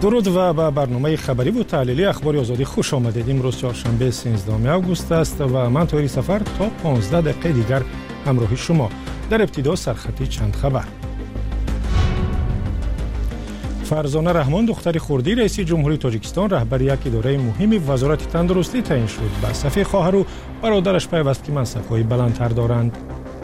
درود و به برنامه خبری و تحلیلی اخبار آزادی خوش آمدید. امروز چهارشنبه 13 آگوست است و من طاهری سفر تا 15 دقیقه دیگر همراه شما. در ابتدا سرخطی چند خبر. فرزانه رحمان دختر خردی رئیس جمهوری تاجیکستان رهبر یک اداره مهم وزارت تندرستی تعیین شد. به صف خواهر و برادرش پیوست که منصب‌های بلندتر دارند.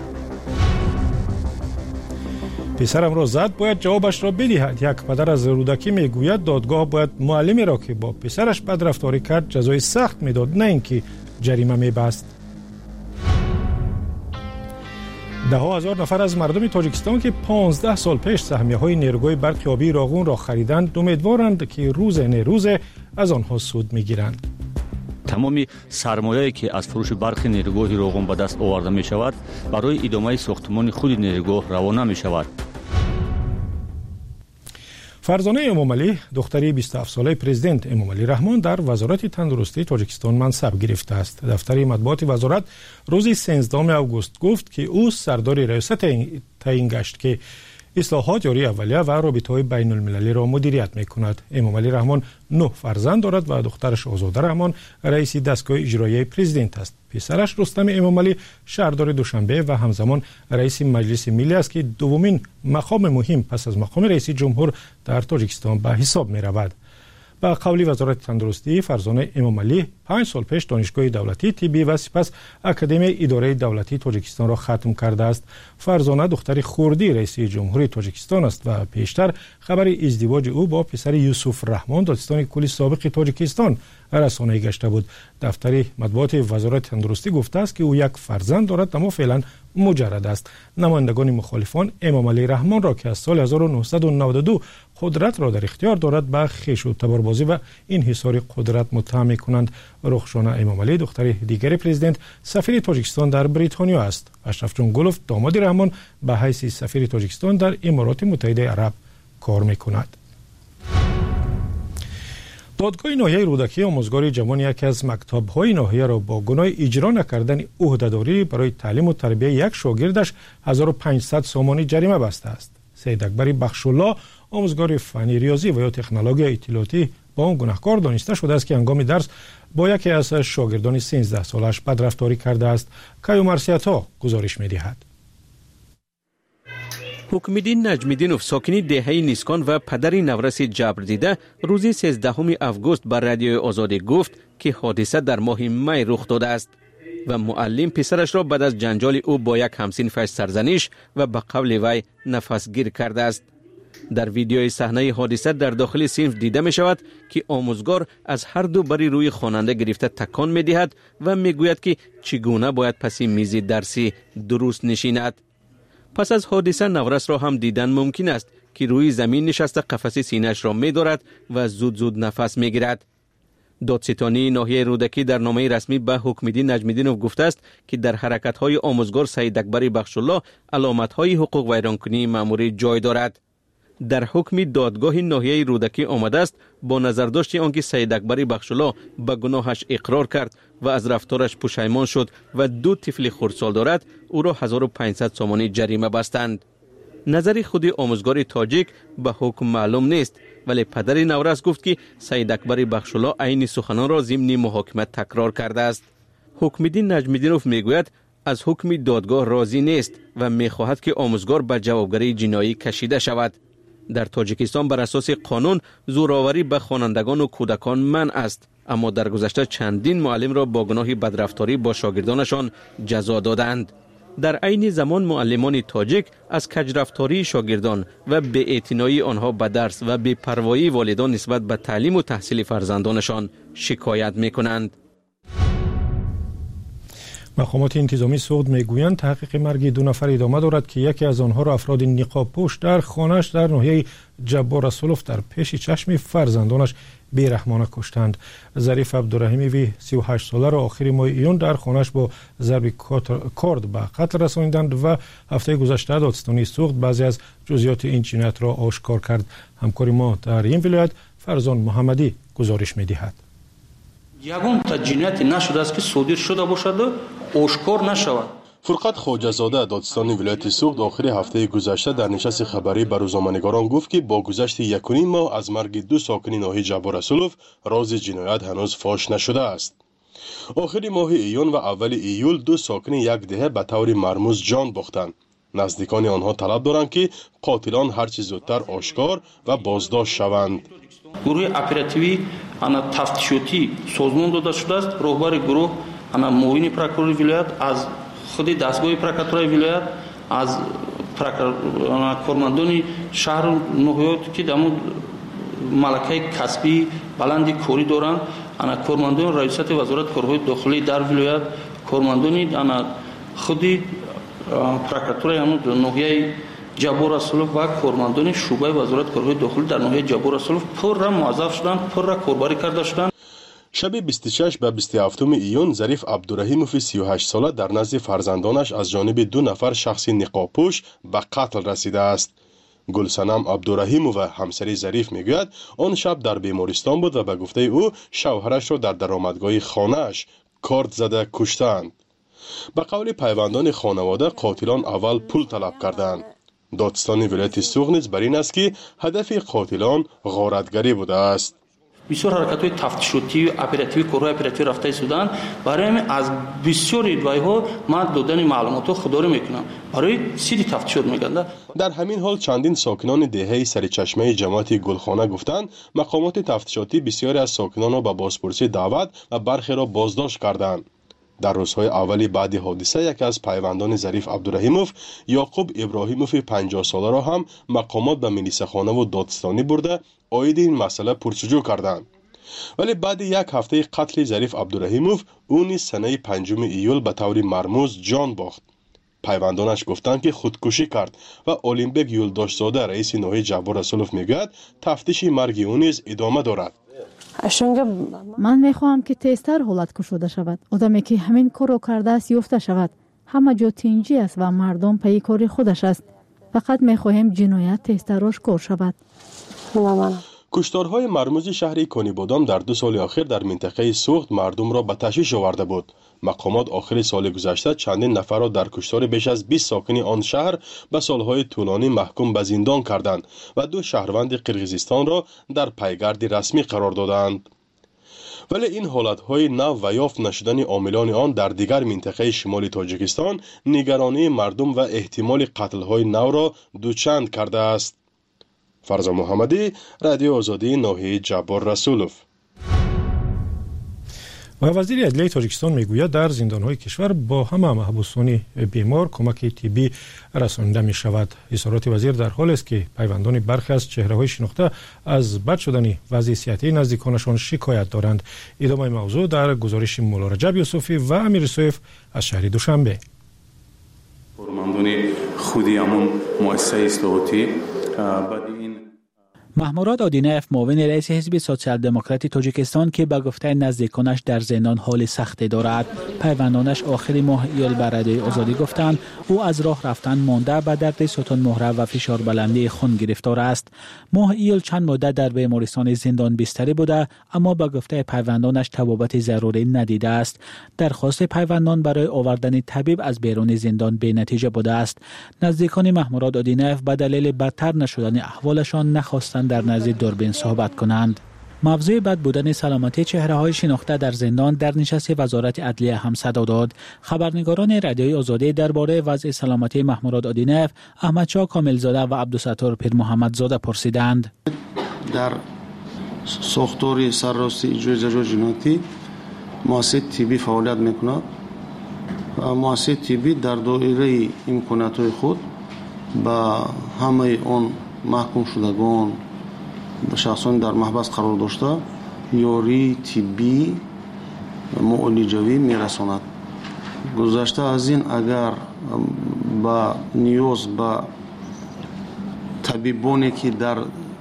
پسرم را زد باید جوابش را بدهد. یک پدر از رودکی میگوید دادگاه باید معلمی را که با پسرش بدرفتاری کرد جزای سخت میداد، نه اینکه جریمه میبست. ده هزار نفر از مردم تاجیکستان که 15 سال پیش سهمیه‌های نیروگاه برق آبی راغون را خریدند امیدوارند که روز روز از آنها سود میگیرند. تمامی سرمایه‌ای که از فروش برق نیروگاه راغون به دست آورده می شود برای ادامه ساختمان خود نیروگاه روانه می شود. فرزانه امامعلی دختری 27 ساله پرزیدنت امامعلی رحمان در وزارت تندرستی تاجیکستان منصب گرفته است. دفتر مطبوعات وزارت روز 13 آگوست گفت که او سردار ریاست تعیین گشت که اصلاحات جاری اولیه و رابطه‌های بین المللی را مدیریت می‌کند. امامعلی رحمان 9 فرزند دارد و دخترش آزاده رحمان رئیس دستگاه اجرایی پرزیدنت است. پسرش رستم امامعلی شهردار دوشنبه و همزمان رئیس مجلس ملی است که دومین مقام مهم پس از مقام رئیس جمهور در تاجیکستان به حساب می‌رود. با قول وزارت تندرستی فرزانه امامعلی 5 سال پیش دانشگاه دولتی طبی و سپس اکادمی اداره دولتی تاجیکستان را ختم کرده است. فرزانه دختر خردی رئیس جمهوری تاجیکستان است و پیشتر خبر ازدواج او با پسر یوسف رحمان دادستان کلی سابق تاجیکستان رسانه‌ای گشته بود. دفتر مطبوعات وزارت تندرستی گفته است که او یک فرزند دارد اما فعلا مجرد است. نمایندگان مخالفان امامعلی رحمان را که از سال 1992 قدرت را در اختیار دارد به خویش و تباربازی و انحصار قدرت متهم می‌کنند. رخشانه امامعلی دختر دیگر پرزیدنت سفیر تاجیکستان در بریتانیا است. اشرف جان گلوف داماد رحمان به حیث سفیر تاجیکستان در امارات متحده عرب کار می‌کند. دادگاه ناحیه رودکی آموزگار جوان یکی از مکتب‌های ناحیه را با گناه اجرا نکردن عهده‌داری برای تعلیم و تربیت یک شاگردش 1500 سومانی جریمه بسته است. سید اکبر بخشالله آموزگار فنی ریاضی و یا تکنولوژی اطلاعاتی با آن گناهکار دانسته شده است که هنگام درس با یکی از شاگردان 13 سالش بدرفتاری کرده است. کیو مرسیتا گزارش می‌دهد. حکم‌الدین نجمی‌دینوف ساکن دهه نیسکان و پدر نورس جبر دیده روز 13 آگوست بر رادیو آزادی گفت که حادثه در ماه می رخ داده است و معلم پسرش را بعد از جنجال او با یک همسنفش سرزنش و به قول وی نفسگیر کرده است. در ویدیوی صحنه حادثه در داخل صنف دیده می شود که آموزگار از هر دو بری روی خواننده گرفته تکان می دهد و می گوید که چگونه باید پس میز درسی درست نشیند. پس از حادثه نورس را هم دیدن ممکن است که روی زمین نشسته قفس سینه‌اش را می دارد و زود زود نفس می گیرد. دادستانی ناحیه رودکی در نامه رسمی به حکم‌الدین نجمی‌دینوف گفته است که در حرکت‌های آموزگار سید اکبر بخشالله علامت‌های حقوق ویرانکنی مأموری جای دارد. در حکم دادگاه ناحیه رودکی آمده است با نظرداشت آنکه سید اکبر بخشالله به گناهش اقرار کرد و از رفتارش پشیمان شد و 2 طفل خردسال دارد او را 1500 سومانی جریمه بستند. نظر خود آموزگار تاجیک به حکم معلوم نیست ولی پدر نورس گفت که سید اکبر بخشالله عین سخنان را ضمن محاکمه تکرار کرده است. حکم‌الدین نجمی‌دینوف میگوید از حکم دادگاه راضی نیست و میخواهد که آموزگار به جوابگری جنایی کشیده شود. در تاجیکستان بر اساس قانون زورآوری به خوانندگان و کودکان منع است، اما در گذشته چندین معلم را با گناه بدرفتاری با شاگردانشان جزا دادند. در عین زمان معلمان تاجیک از کجرفتاری شاگردان و بی‌اعتنایی آنها به درس و بی‌پروایی والدان نسبت به تعلیم و تحصیل فرزندانشان شکایت می‌کنند. مقامات انتظامی سعود میگویند تحقیق مرگ 2 نفر ادامه دارد که یکی از آنها را افراد نقاب پوش در خانه‌اش در ناحیه جبار رسولوف در پیش چشم فرزندانش بیرحمانه کشتند. ظریف عبدالرحیمی 38 ساله را آخر ماه ایون در خانه‌اش با ضرب کارد به قتل رسانیدند و هفته گذشته دادستانی سوخت بعضی از جزئیات این جنایت را آشکار کرد. همکار ما در این ولایت فرزان محمدی گزارش می‌دهد. یگان تا جنایت نشده است که صادر شده باشد و آشکار نشود. فرقت خواجه‌زاده دادستان ولایت سوخت آخر هفته گذشته در نشست خبری به روزنامه‌نگاران گفت که با گذشت 1.5 ماه از مرگ 2 ساکن ناحیه جبار رسولوف راز جنایت هنوز فاش نشده است. آخر ماه ایون و اول ایول 2 ساکن یک دهه به طور مرموز جان باختند. نزدیکان آنها طلب دارند که قاتلان هرچه زودتر آشکار و بازداشت شوند. گروه اپراتیوی تفتیشاتی سازمان داده شده است. رهبر گروه معاون پروکورور ولایت از خود دستگاه پروکورور ولایت از کارمندان شهر و ناحیات که دمو ملکه کسبی بلندی کاری دارند، کارمندان رئیست وزارت کارهای داخلی در ولایت، کارمندان خود پروکورور همون ناحیه جبار رسولوف و کارمندان شعبه وزارت کارهای داخلی در ناحیه جبار رسولوف پر را موظف شدند، پر را کاربری کرده شدند. شب 26 به 27 ایون ظریف عبدالرحیموف 38 ساله در نزد فرزندانش از جانب 2 نفر شخص نقابپوش به قتل رسیده است. گلسنم عبدالرحیموف همسری ظریف میگوید آن شب در بیمارستان بود و به گفته او شوهرش را در درآمدگاه خانه‌اش کارد زده کشتند. به قول پیوندان خانواده قاتلان اول پول طلب کردند. دادستان ولایت سوخت نیز بر این است که هدف قاتلان غارتگری بوده است. بسیار حرکت‌های تفتیشاتی و اپراتیوی کارهای اپراتیوی رفته شدند. برای همین از بسیار ادعاها من دادن معلومات خودداری میکنم برای سری تفتیشات میگن. در همین حال چندین ساکنان دهه سرچشمه جماعت گلخانه گفتند مقامات تفتیشاتی بسیاری از ساکنان را به بازپرسی دعوت و برخی را بازداشت کردند. در روزهای اولی بعد حادثه یکی از پیوندان ظریف عبدالرحیموف یعقوب ابراهیموف 50 ساله را هم مقامات به ملیسه‌خانه و دادستانی برده عاید این مسئله پرسجو کردند. ولی بعد یک هفته قتل ظریف عبدالرحیموف او نیز سنه 5 ایول به طور مرموز جان باخت. پیوندانش گفتند که خودکشی کرد و اولینبک یولداشزاده رئیس ناحیه جبار رسولوف میگوید تفتیش مرگ او نیز ادامه دارد. من میخواهم که تیزتر حالت کشوده شود. آدمی که همین کار را کرده است یافته شود. همه جا تینجی است و مردم پی کار خودش است. فقط میخواهیم جنایت تیزتر آشکار شود. کشتارهای مرموز شهر کنیبادام در 2 سال اخیر در منطقه سوخت مردم را به تشویش آورده بود. مقامات آخر سال گذشته چندین نفر را در کشتار بیش از 20 ساکن آن شهر به سالهای طولانی محکوم به زندان کردند و 2 شهروند قرقیزستان را در پیگرد رسمی قرار دادند. ولی این حالتهای نو و یافت نشدن عاملان آن در دیگر منطقه شمال تاجیکستان نگرانی مردم و احتمال قتل‌های نو را دوچند کرده است. فرزا محمدی، رادیو آزادی ناحیه جبار رسولوف. و وزیر عدلیه تاجیکستان میگوید در زندان‌های کشور با همه محبوسان بیمار کمک طبی رسانیده می شود. اظهارات وزیر در حال است که پیوندان برخی از چهره‌های شناخته از بد شدن وضع صحتی نزدیکانشان شکایت دارند. ادامه موضوع در گزارش مولا رجب یوسفی و امیر سویف از شهر دوشنبه. کارمندان خودی همون مؤسسه اصلاحاتی محموراد آدینف معاون رئیس حزب سوسیال دموکراتی تاجیکستان که به گفته نزدیکانش در زندان حال سختی دارد، پیوندانش آخر ماه ایول بر رادیوی آزادی گفتند او از راه رفتن مانده به درد ستون مهره و فشار بلندی خون گرفتار است. ماه ایول چند مدت در بیمارستان زندان بستری بوده اما به گفته پیوندانش طبابت ضروری ندیده است. درخواست پیوندان برای آوردن طبیب از بیرون زندان بی نتیجه بوده است. نزدیکان محموراد آدینف به دلیل بدتر نشدن احوالشان نخواستند در نزد دوربین صحبت کنند. موضوع بد بودن سلامتی چهره‌های شناخته در زندان در نشست وزارت عدلیه هم صدا داد. خبرنگاران رادیوی آزادی درباره وضع سلامتی محموراد آدینف، احمدشاه کاملزاده و عبدالستار پیر محمدزاده پرسیدند. در ساختار سرراستی اجرای جزای جنایتی مؤسسه طبی فعالیت میکند و مؤسسه طبی در دایره امکانات‌های خود با همه آن محکوم شدگان شخصان در محبس قرار داشته یاری طبی معالجوی میرساند. گذشته از این اگر با نیاز با طبیبانی که در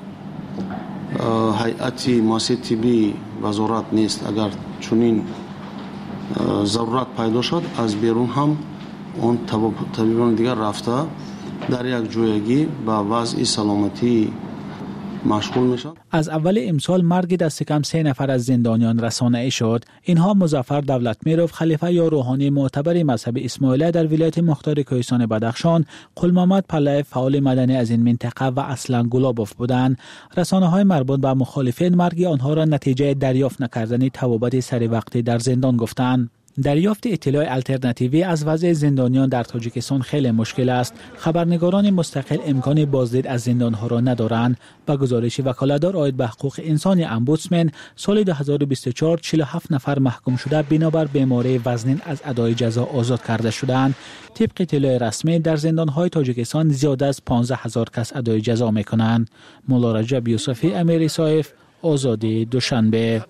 هیئت مؤسسه طبی وزارت نیست اگر چنین ضرورت پیدا شد از بیرون هم اون طبیبان دیگر رفته در یک جایگی با وضع سلامتی مشغول میشن. از اول امسال مرگ دست کم 3 نفر از زندانیان رسانه‌ای شد. اینها مظفر دولتمیروف، خلیفه یا روحانی معتبر مذهب اسماعیلیه در ولایت مختار کوهستان بدخشان، قلمحمد پله فعال مدنی از این منطقه و اصلا گلابوف بودند. رسانه‌های مربوط به مخالفین مرگ آنها را نتیجه دریافت نکردن توابت سری وقتی در زندان گفتند. دریافت اطلاع الटरनेटिव्ی از وضع زندانیان در تاجیکستان خیلی مشکل است. خبرنگاران مستقل امکان بازدید از زندانها را ندارند. با گزارش وکالتدار عاید به حقوق انسانی امبودسمن، سال 2024 47 نفر محکوم شده بنابر بیماری وزنین از ادای جزا آزاد کرده شدند. طبق اطلاع رسمی در زندانهای تاجیکستان زیاد از 15000 کس ادای جزا میکنند. مولا رجب یوسفی، امیر صایف، آزادی دوشنبه.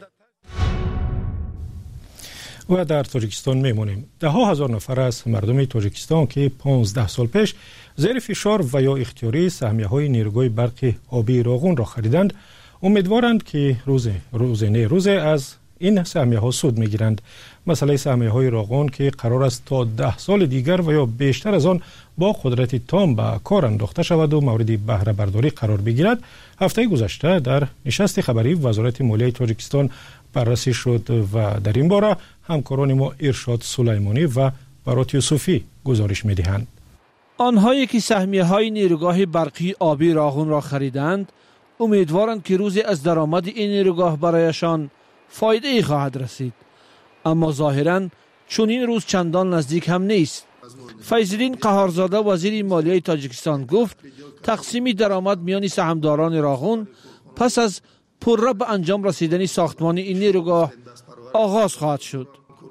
و در تاجیکستان میمونیم. 10,000 نفر از مردم تاجیکستان که 15 سال پیش زیر فشار و یا اختیاری سهمیه‌های نیروگاه برق آبی راغون را خریدند، امیدوارند که روز از این سهمیه‌ها سود میگیرند. مسئله سهمیه‌های راغون که قرار است تا 10 سال دیگر و یا بیشتر از آن با قدرت تام به کار انداخته شود و مورد بهره برداری قرار بگیرد، هفته گذشته در نشست خبری وزارت مالیه تاجیکستان بررسی شد و در این باره همکاران ما ارشاد سلیمانی و برات یوسفی گزارش می‌دهند. آنهایی که سهمیه‌های نیروگاه برقی آبی راغون را خریدند، امیدوارند که روزی از درآمد این نیروگاه برایشان فایده ای خواهد رسید. اما ظاهراً چون این روز چندان نزدیک هم نیست. فیض‌الدین قهارزاده وزیر مالیه تاجیکستان گفت تقسیم درآمد میان سهامداران راغون پس از پرره به انجام رسیدن ساختمان این نیروگاه آغاز خواهد شد.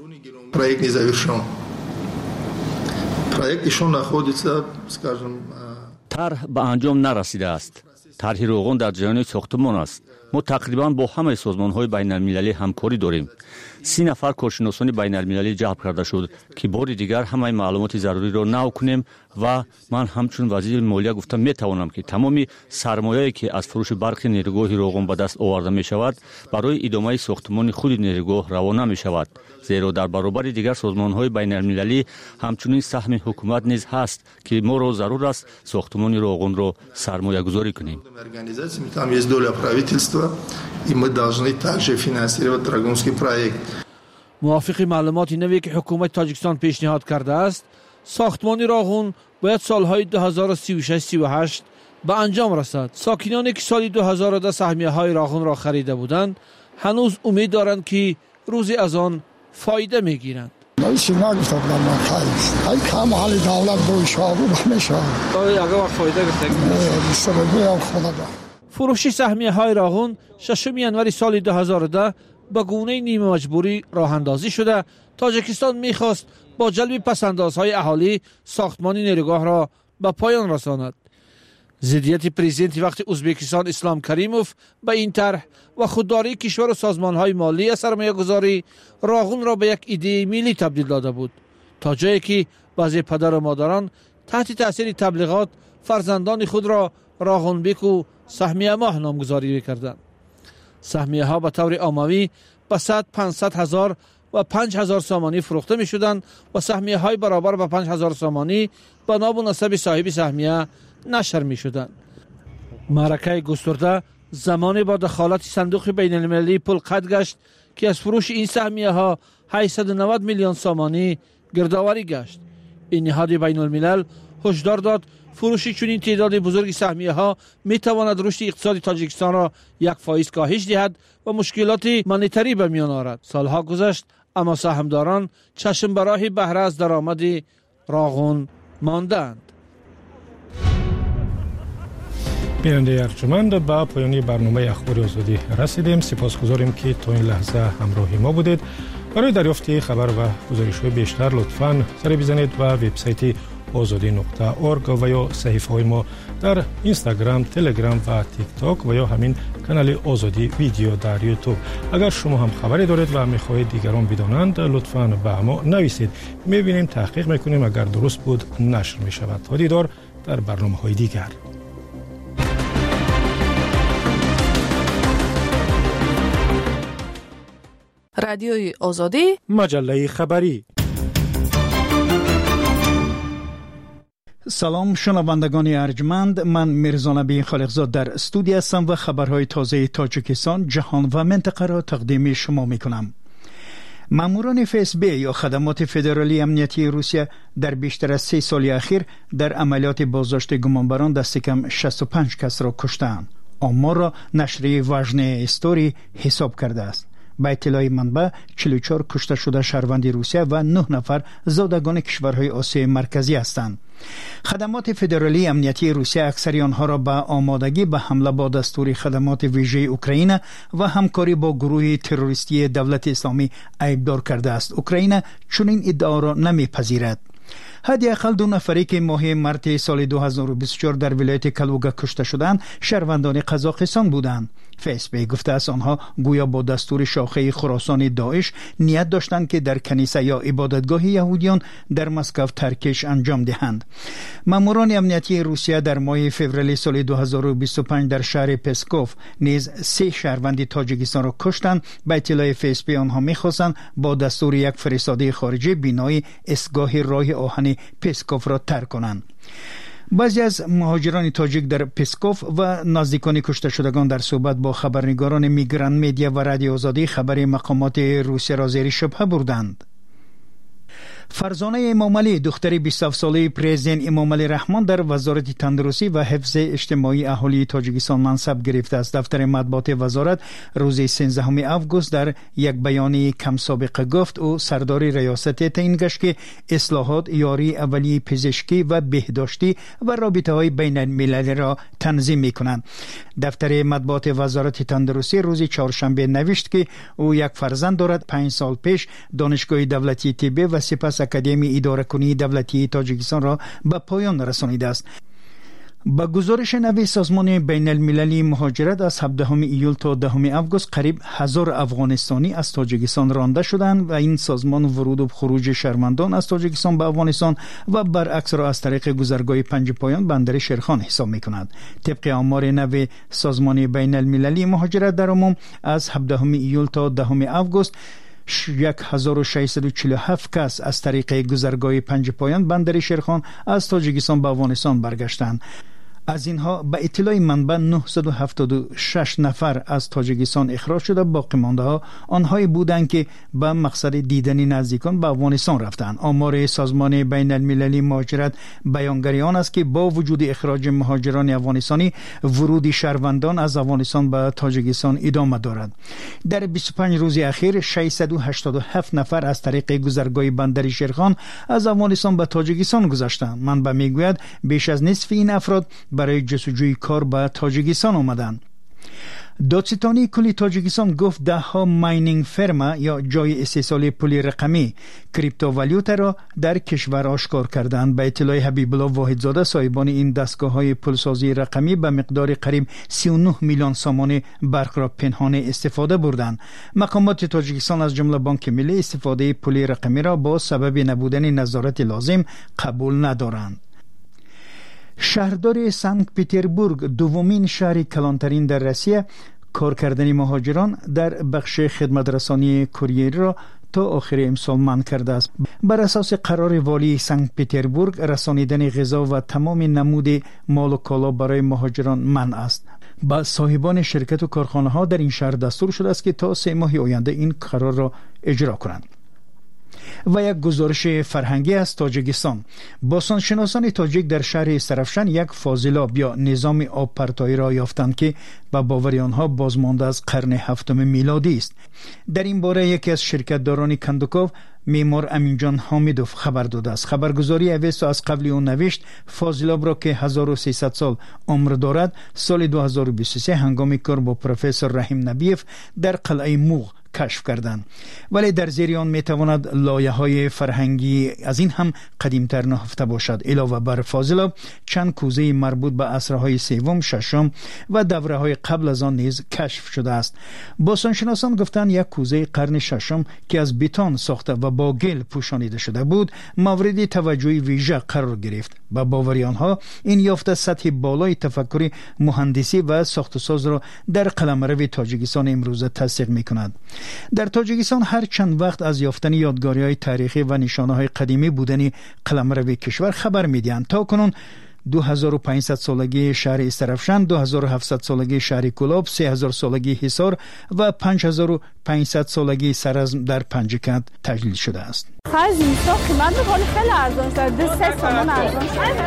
طرح به انجام نرسیده است. طرح راغون در جریان ساختمان است. ما تقریبا با همه سازمان‌های بین‌المللی همکاری داریم. 30 نفر کارشناسان بین‌المللی جلب کرده شد که بار دیگر همه معلومات ضروری را نو کنیم و من همچون وزیر مالیه گفتم میتوانم که تمامی سرمایه‌ای که از فروش برق نیروگاه راغون به دست آورده می شود برای ادامه ساختمان خود نیروگاه روانه می شود، زیرا در برابر دیگر سازمان‌های بین‌المللی همچنین سهم حکومت نیز هست که ما را ضرور است ساختمان راغون را سرمایه گذاری کنیم. موافق معلومات نوی که حکومت تاجیکستان پیشنهاد کرده است، ساختمان راغون باید سالهای 2036-38 به انجام رسد. ساکنانی که سال 2010 سهمیه‌های راغون را خریده بودند، هنوز امید دارند که روزی از آن فایده میگیرند. فروش سهمیه‌های راغون 6 ینوری سال 2010 به گونه نیمه مجبوری راه اندازی شده. تاجیکستان می‌خواست با جلب پس‌اندازهای اهالی ساختمان نیروگاه را به پایان رساند. ضدیت پرزیدنت وقت ازبکستان اسلام کریموف به این طرح و خودداری کشور و سازمان‌های مالی سرمایه‌گذاری راغون را به یک ایده ملی تبدیل داده بود، تا جایی که بعضی پدر و مادران تحت تاثیر تبلیغات فرزندان خود را راغون بیک و سهمیه ماه نامگذاری می‌کردند. سهمیه ها به طور عمومی به 500 هزار و 5000 سامانی فروخته می شدند و سهمیه های برابر به 5000 سامانی به نام و نسب صاحب سهمیه نشر می شدند. معرکه گسترده زمانی با دخالت صندوق بین المللی پول قطع گشت که از فروش این سهمیه ها 890 میلیون سامانی گردآوری گشت. این نهاد بین الملل هشدار داد فروش چنین تعداد بزرگ سهمیه ها می تواند رشد اقتصادی تاجیکستان را 1% کاهش دهد و مشکلات مانیتری به میان آورد. سالها گذشت اما سهامداران چشم به راه بهره از درآمد راغون ماندند. بیننده ارجمند، به پایان برنامه اخبار آزادی رسیدیم. سپاسگزاریم که تا این لحظه همراه ما بودید. برای دریافت خبر و گزارش‌های بیشتر لطفاً سر بزنید و وبسایت azadi.org و یا صفحه‌های ما در اینستاگرام، تلگرام و تیک تاک و یا همین کانال آزادی ویدیو در یوتیوب. اگر شما هم خبری دارید و می‌خواهید دیگران بدانند، لطفاً به ما نویسید. می‌بینیم، تحقیق می‌کنیم، اگر درست بود نشر می‌شود. تا دیدار در برنامه‌های دیگر. رادیوی آزادی، مجله خبری. سلام شنوندگان ارجمند، من میرزا نبی خالقزاد در استودیو هستم و خبرهای تازه تاجیکستان، جهان و منطقه را تقدیم شما میکنم. ماموران FSB یا خدمات فدرالی امنیتی روسیه در بیشتر از 3 سال اخیر در عملیات بازداشت گمانبران دست کم 65 کس را کشتند. آمار را نشریه وژن استوری حساب کرده است. با اطلاع منبع 44 کشته شده شهروند روسیه و 9 نفر زادگان کشورهای آسیای مرکزی هستند. خدمات فدرالی امنیتی روسیه اکثری آنها را به آمادگی به حمله با دستور خدمات ویژه اوکراین و همکاری با گروه تروریستی دولت اسلامی عیبدار کرده است. اوکراین چنین ادعا را نمیپذیرد. حداقل 2 نفری که ماه مارس سال 2024 در ولایت کلوگا کشته شدند شهروندان قزاقستان بودند. FSB گفته است آنها گویا با دستور شاخه خراسان داعش نیت داشتند که در کنیسه یا عبادتگاه یهودیان در مسکو ترکش انجام دهند. ماموران امنیتی روسیه در ماه فوریه سال 2025 در شهر پسکوف نیز 3 شهروند تاجیکستان را کشتند. به اطلاع FSB آنها می‌خواستند با دستور یک فرستاده خارجی بینای ایستگاه راه آهن پسکوف را ترک کنند. بعضی از مهاجران تاجیک در پسکوف و نزدیکان کشته شدگان در صحبت با خبرنگاران میگران میدیا و رادیو آزادی خبر مقامات روسیه را زیر شبهه بردند. فرزانه امامعلی دختر 27 ساله پرزیدنت امامعلی رحمان در وزارت تندرستی و حفظ اجتماعی اهالی تاجیکستان منصب گرفته است. دفتر مطبوعات وزارت روز 13 آگوست در یک بیانیه کم سابقه گفت او سردار ریاست تعیین گشت که اصلاحات یاری اولیه پزشکی و بهداشتی و رابطه‌های بین المللی را تنظیم می‌کنند. دفتر مطبوعات وزارت تندرستی روز چهارشنبه نوشت که او یک فرزند دارد. 5 سال پیش دانشگاه دولتی طب و سپس اکادمی اداره کنی دولتی تاجیکستان را به پایان رسانیده است. با گزارش نوی سازمان بین المللی مهاجرت از 17 ایول تا 10 آگوست قریب 1000 افغانستانی از تاجیکستان رانده شدند و این سازمان ورود و خروج شهروندان از تاجیکستان به افغانستان و برعکس را از طریق گذرگاه 5 پایان بندر شیرخان حساب می‌کند. طبق آمار نوی سازمان بین المللی مهاجرت در عموم از 17 ایول تا 10 آگوست 1647 کس از طریق گذرگاه 5 پایان بندر شیرخان از تاجیکستان به افغانستان برگشتند. از اینها به اطلاع منبع 976 نفر از تاجیکستان اخراج شده. باقی مانده ها آنهایی بودند که به مقصد دیدن نزدیکان به افغانستان رفتند. آمار سازمان بین المللی مهاجرت بیانگر آن است که با وجود اخراج مهاجران افغانستانی ورود شهروندان از افغانستان به تاجیکستان ادامه دارد. در 25 روز اخیر 687 نفر از طریق گذرگاه بندر شیرخان از افغانستان به تاجیکستان گذشتند. منبع میگوید بیش از نصف این افراد برای جستجوی کار به تاجیکستان آمدند. دادستانی کلی تاجیکستان گفت 10 ماینینگ فرما یا جای استحصال پول رقمی کریپتووالوتا را در کشور آشکار کردند. به اطلاع حبیب الله واحدزاده صاحبان این دستگاه‌های پولسازی رقمی به مقدار قریب 39 میلیون سامان برق را پنهان استفاده بردند. مقامات تاجیکستان از جمله بانک ملی استفاده پول رقمی را با سبب نبودن نظارت لازم قبول ندارند. شهردار سنت پترزبورگ دومین شهر کلانترین در روسیه کار کردن مهاجران در بخش خدمت رسانی کوریری را تا آخر امسال منع کرده است. بر اساس قرار والی سنت پترزبورگ رسانیدن غذا و تمام نمود مال و کالا برای مهاجران منع است. با صاحبان شرکت و کارخانه ها در این شهر دستور شده است که تا 3 ماه آینده این قرار را اجرا کنند. و یک گزارش فرهنگی از تاجیکستان. باستانشناسان تاجیک در شهر سرافشان یک فاضلاب یا نظام آب پرتایی را یافتند که به باور آنها بازمانده از قرن 7 میلادی است. در این باره یکی از شرکتداران کندوکاو معمار امینجان حامیدوف خبر داده است. خبرگزاری اوستو از قبل او نوشت فاضلاب را که 1300 سال عمر دارد سال 2023 هنگام کار با پروفسور رحیم نبیف در قلعه موغ کشف کردند. ولی در زیر آن میتواند لایه‌های فرهنگی از این هم قدیمتر نهفته باشد. علاوه بر فاضلاب چند کوزه مربوط به عصرهای 3م، 6م و دوره‌های قبل از آن نیز کشف شده است. باستانشناسان گفتند یک کوزه قرن 6م که از بتون ساخته و با گل پوشانیده شده بود مورد توجه ویژه قرار گرفت. با باوری آنها این یافته سطح بالای تفکر مهندسی و ساخت و ساز را در قلمرو تاجیکستان امروزه تصدیق می‌کند. در تاجیکستان هر چند وقت از یافتن یادگاری‌های تاریخی و نشانه‌های قدیمی بودن قلمرو کشور خبر می‌دهند. تا کنون 2500 سالگی شهر استرفشن، 2700 سالگی شهر کلاب، 3000 سالگی حصار و 5500 سالگی سرزم در پنجکند تجلیل شده است. خرج اینستا قیمت می‌کنه خیلی ارزان شده، 2 تومان ارزان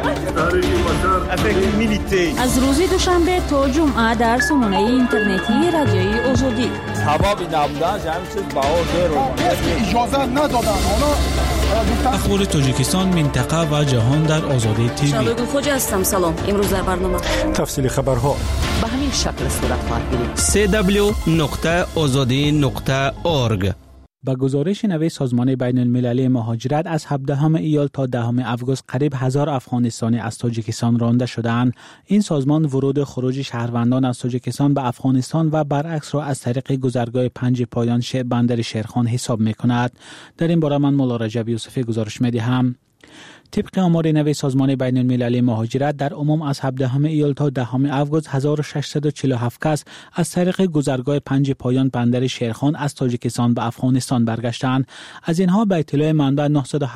شده. از روز دوشنبه تا جمعه در سامانه اینترنتی رادیوی آزادی. سبب نبودنش همین چیز بها زیر اجازه ندادن. اخبار تاجیکستان، منطقه و جهان در آزادی تیوی. شبگون خوجا هستم. سلام. امروز در برنامه تفصیل خبرها به همین شکل صورت خواهد گرفت. www.azadi.org. با گزارش نوی سازمان بین المللی مهاجرت از 17 ایال تا 10 آگوست قریب 1000 افغانستانی از تاجیکستان رانده شدند. این سازمان ورود و خروج شهروندان از تاجیکستان به افغانستان و برعکس را از طریق گذرگاه 5 پایان بندر شیرخان حساب می‌کند. در این باره من مولا رجب یوسفی گزارش می‌دهم. طبق آمار نوی سازمان بین المللی مهاجرت در عموم از 17 ایال تا 10 آگوست 1647 کس از طریق گذرگاه 5 پایان بندر شیرخان از تاجیکستان به افغانستان برگشتند. از اینها به اطلاع منبع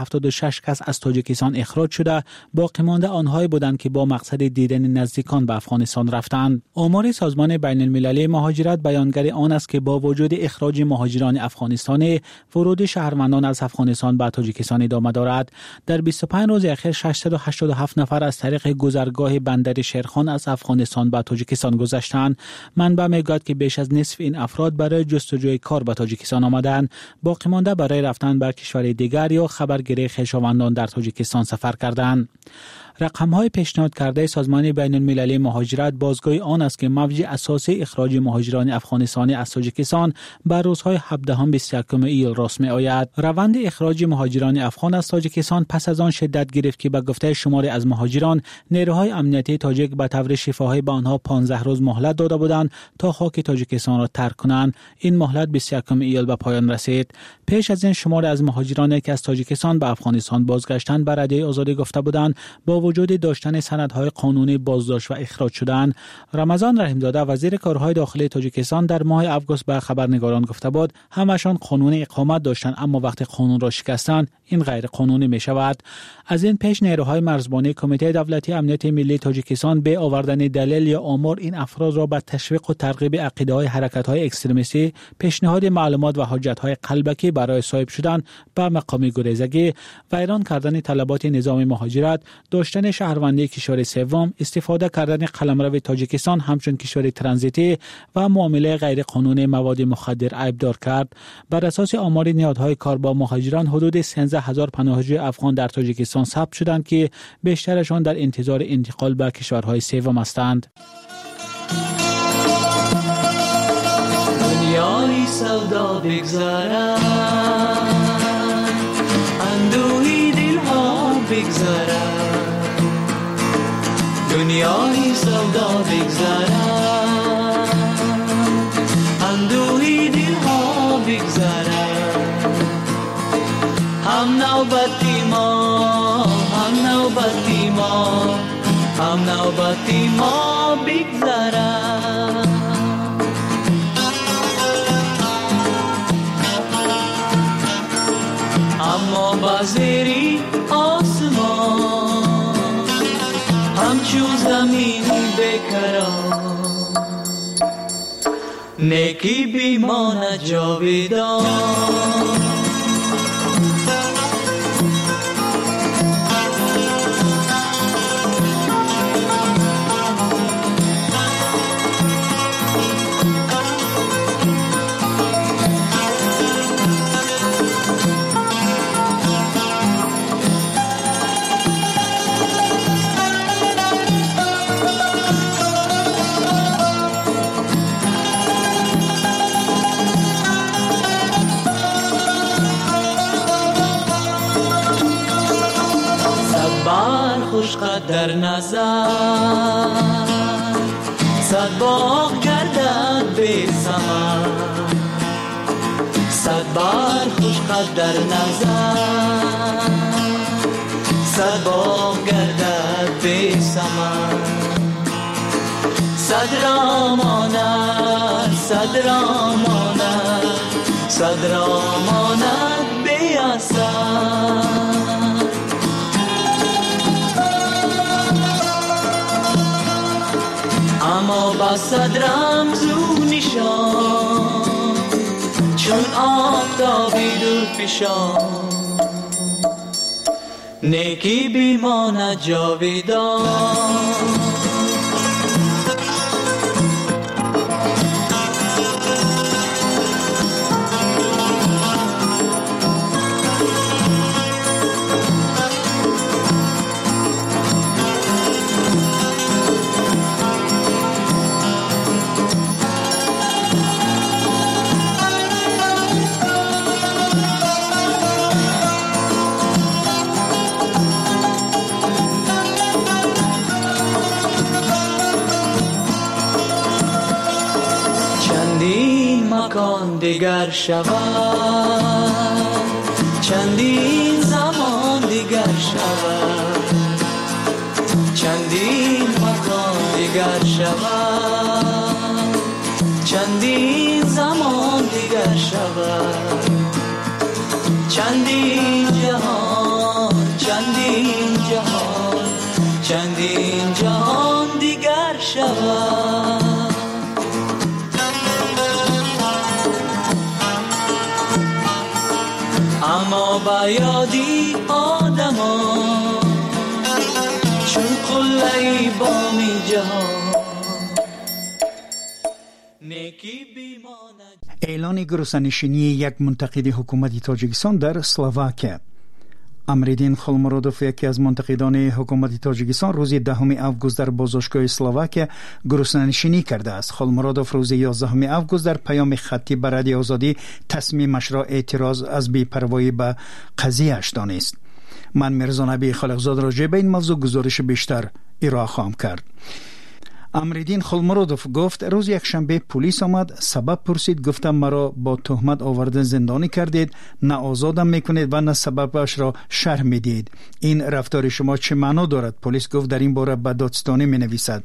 976 کس از تاجیکستان اخراج شده، باقی مانده آنهایی بودند که با مقصد دیدن نزدیکان به افغانستان رفتند. آمار سازمان بین المللی مهاجرت بیانگر آن است که با وجود اخراج مهاجران افغانستانی، ورود شهروندان از افغانستان به تاجیکستان ادامه دارد. در 25 روز اخیر 687 نفر از طریق گذرگاه بندر شیرخان از افغانستان به تاجیکستان گذشتند. منبع میگوید که بیش از نصف این افراد برای جستجوی کار به تاجیکستان آمدند، باقی مانده برای رفتن به کشور دیگر یا خبرگیری خویشاوندان در تاجیکستان سفر کردند. رقم‌های پیشنهاد کرده سازمان بین المللی مهاجرت بازگوی آن است که موج اساسی اخراج مهاجران افغانستانی از تاجیکستان بر روزهای 17-21 ایل راست می‌آید. روند اخراج مهاجران افغان از تاجیکستان پس از آن شدت گرفت که به گفته شماری از مهاجران، نیروهای امنیتی تاجیک به طور شفاهی به آنها 15 روز مهلت داده بودند تا خاک تاجیکستان را ترک کنند. این مهلت 21 ایل به پایان رسید. پیش از این شماری از مهاجرانی که از تاجیکستان به افغانستان بازگشتند به رادیوی آزادی گفته بودند با وجود داشتن سندهای قانونی بازداشت و اخراج شدند. رمضان رحیمزاده وزیر کارهای داخلی تاجیکستان در ماه آگوست به خبرنگاران گفته بود همشان قانون اقامت داشتند، اما وقتی قانون را شکستند این غیر قانونی می شود. از این پیش نیروهای مرزبانی کمیته دولتی امنیت ملی تاجیکستان به آوردن دلیل یا آمار این افراد را به تشویق و ترغیب عقیده‌های حرکت‌های اکستریمیستی، پیشنهاد معلومات و حجت‌های قلبکی برای صاحب شدن به مقام گریزگی، ویران کردن طلبات نظام مهاجرت، داشتن شهروندی کشور سوم، استفاده کردن قلمرو تاجیکستان همچون کشور ترانزیتی و معامله غیر قانونی مواد مخدر عیبدار کرد. بر اساس آمار نهادهای کار با مهاجران حدود 13000 پناهجوی افغان در تاجیکستان ثبت شدند که بیشترشان در انتظار انتقال به کشورهای سوم هستند. دنیای سودا بگذارد، اندوهی دلها بگذارد، دنیای سودا بگذارد، اندوهی دلها بگذارد، هم نوبتی ما، هم نوبتی ما، هم نوبتی ما بگذارد. اما بازری آسمان همچون زمین بکران، نیکی بیمانه جاویدان. در نظر صد باغ گردد به ثمر، صد بار خوش قد در نظر صد باغ گردد صدرا ماند صدرا ماند صدرا ماند بی اثر اما با صدرم زو نشان چون آفتابی دور پیشان نیکی بیماند جاویدان دیگر شود چندین زمان دیگر شود چندین مکان دیگر شود چندین زمان دیگر شود چندین جهان چندین جهان چندین جهان دیگر شود اما با یادی آدمان چون قلعی بامی جهان نیکی بیماند. اعلان گروسانشینی یک منتقد حکومت تاجیکستان در اسلواکیه. امریدین خولمرودوف یکی از منتقدان حکومت تاجیکستان روز 10 آگوست در بازداشتگاه اسلواکیه گروسانشینی کرده است. خولمرودوف روز 11 آگوست در پیام خطی به رادیو آزادی تصمیمش را اعتراض از بی‌پروایی به قضیه‌اش دانست. من میرزا نبی خالقزاد راجع به این موضوع گزارش بیشتر ارائه خواهم کرد. امریدین خولمرودوف گفت روز یکشنبه پلیس آمد، سبب پرسید، گفتم مرا با تهمت آوردن زندانی کردید، نه آزادم میکنید و نه سببش را شرح میدید. این رفتار شما چه معنا دارد؟ پلیس گفت در این باره به دادستانی می نویسد.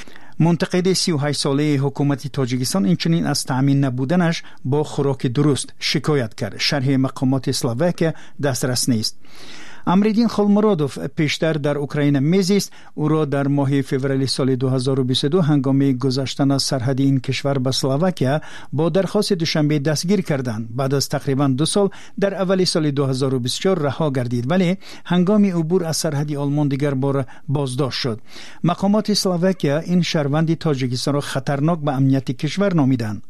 منتقد 38 ساله حکومت تاجیکستان اینچنین از تامین نبودنش با خوراک درست شکایت کرد. شرح مقامات اسلواکیه دسترس نیست. امریدین خولمرودوف پیشتر در اوکراین میزیست. او را در ماه فوریه سال 2022 هنگام گذشتن از سرحد این کشور به اسلواکیه با درخواست دوشنبه دستگیر کردند. بعد از تقریبا 2 سال در اول سال 2024 رها گردید، ولی هنگام عبور از سرحد آلمان دیگر بار بازداشت شد. مقامات اسلواکیه این شهروند تاجیکستان را خطرناک به امنیت کشور نامیدند.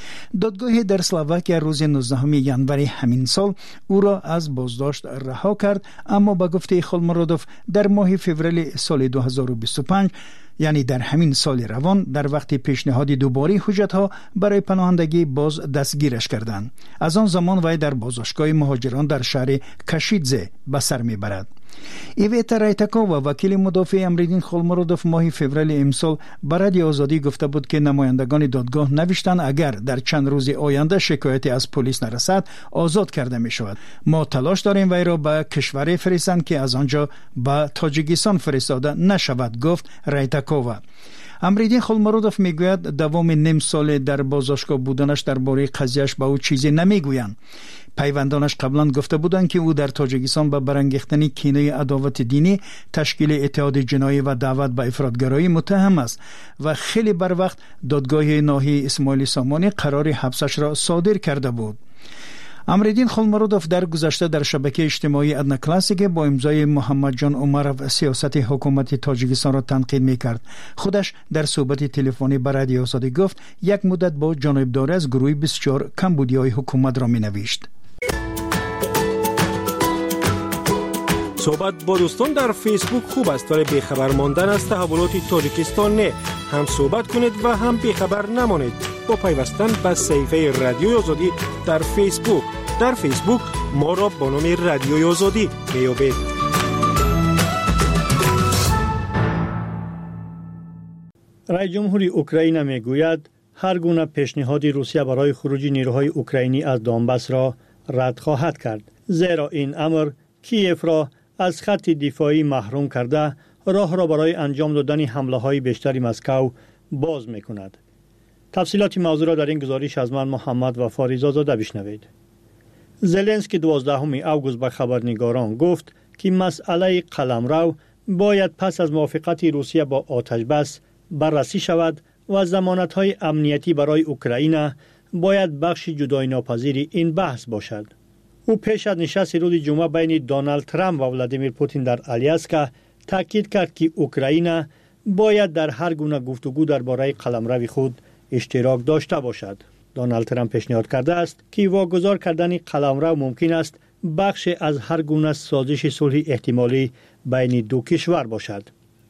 دادگاه در اسلواکیه روز 19 ژانویه همین سال او را از بازداشت رها کرد، اما با گفته خولمرودوف در ماه فوریه سال 2025 یعنی در همین سال روان در وقت پیشنهاد دوباره حجت‌ها برای پناهندگی باز دستگیرش کردند. از آن زمان وی در بازداشتگاه مهاجران در شهر کشیدزه به سر میبرد. ایویتا رایتاکووا وکیل مدافع امریدین خولمرودوف ماه فوریه امسال به رادیو آزادی گفته بود که نمایندگان دادگاه نوشتند اگر در چند روز آینده شکایتی از پلیس نرسد آزاد کرده می شود. ما تلاش داریم وی را به کشوری فرستند که از آنجا به تاجیکستان فرستاده نشود، گفت رایتاکووا. امریدین خولمرودوف میگوید دوام نیم سال در بازداشتگاه بودنش درباره قضیهش به او چیزی نمیگویند. پیوندانش قبلا گفته بودند که او در تاجیکستان به برانگیختن کینه عداوت دینی، تشکیل اتحاد جنایی و دعوت به افراطگرایی متهم است و خیلی بر وقت دادگاه ناحیه اسماعیل سامانی قرار حبسش را صادر کرده بود. امریدین خولمرودوف در گذشته در شبکه اجتماعی ادنا کلاسیک با امضای محمد جان عمرov سیاست حکومت تاجیکستان را تنقید میکرد. خودش در صحبت تلفنی با رادیو آزادی گفت یک مدت با جانبداری از گروه 24 کمبودیای حکومت را مینوشت. صحبت با دوستان در فیسبوک خوب است، ولی بیخبر ماندن از تحولات تاجیکستان نه. هم صحبت کنید و هم بیخبر نمانید با پیوستن به صفحه رادیوی آزادی در فیسبوک. در فیسبوک ما را با نام رادیوی آزادی میابید. رئیس جمهوری اوکراین میگوید هر گونه پیشنهاد روسیه برای خروج نیروهای اوکراینی از دونباس را رد خواهد کرد، زیرا این امر کیف را از خط دفاعی محروم کرده راه را برای انجام دادن حمله های بیشتری مسکو باز می‌کند. تفصیلات موضوع را در این گزارش از من محمد وفا رضازاده بشنوید. زلنسکی 12 اوگوست به خبرنگاران گفت که مسئله قلمرو باید پس از موافقت روسیه با آتش بس بررسی شود و ضمانت‌های امنیتی برای اوکراین باید بخش جدای ناپذیر این بحث باشد. او پیش از نشست روز جمعه بین دونالد ترامپ و ولادیمیر پوتین در آلیاسکا تاکید کرد که اوکراین باید در هر گونه گفتگو درباره قلمرو خود اشتراک داشته باشد. دونالد ترامپ پیشنهاد کرده است که واگذار کردن قلمرو ممکن است بخش از هر گونه سازش صلح احتمالی بین دو کشور باشد.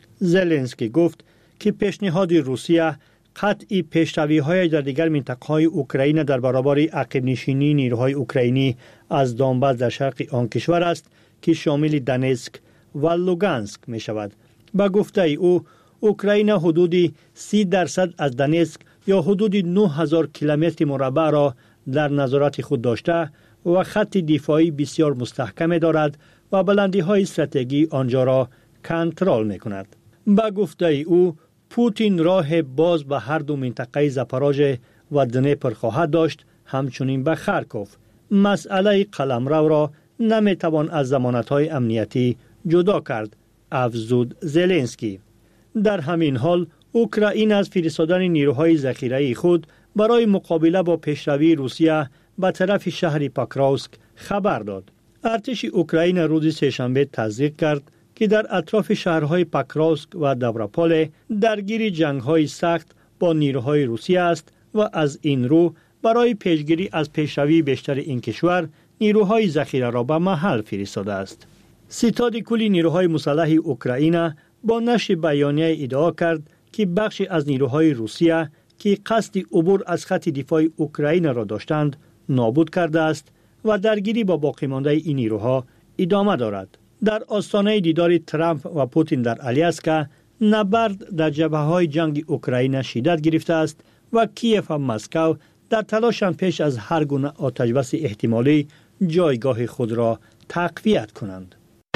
زلنسکی گفت که پیشنهاد روسیه قطعی پیشروی‌های در دیگر منطقه‌های اوکراین در برابر عقب نشینی نیروهای اوکراینی از دونباس در شرق آن کشور است که شامل دونتسک و لوگانسک می شود. با گفته او اوکراین حدود 30% از دونتسک یا حدود 9000 کیلومتر مربع را در نظارت خود داشته و خط دفاعی بسیار مستحکم دارد و بلندی‌های استراتژی آنجا را کنترل می‌کند. با گفته او پوتین راه باز به هر دو منطقه زاپاروژه و دنیپر خواهد داشت، همچنین به خارکوف. مسئله قلمرو را نمیتوان از ضمانت‌های امنیتی جدا کرد، افزود زلنسکی. در همین حال اوکراین از فرستادن نیروهای ذخیره‌ای خود برای مقابله با پیشروی روسیه به طرف شهر پاکراوسک خبر داد. ارتش اوکراین روز سه‌شنبه تصدیق کرد که در اطراف شهرهای پاکراوسک و داوراپول درگیر جنگ‌های سخت با نیروهای روسیه است و از این رو برای پیشگیری از پیشروی بیشتر این کشور نیروهای ذخیره را به محل فرستاده است. ستاد کلی نیروهای مسلح اوکراین با نشر بیانیه ادعا کرد که بخشی از نیروهای روسیه که قصد عبور از خط دفاع اوکراین را داشتند نابود کرده است و درگیری با باقی مانده این نیروها ادامه دارد. در آستانه دیدار ترامپ و پوتین در آلیاسکا نبرد در جبهه‌های جنگ اوکراین شدت گرفته است و کیف و مسکو در تلاشند پیش از هر گونه آتش‌بس احتمالی جایگاه خود را تقویت کنند.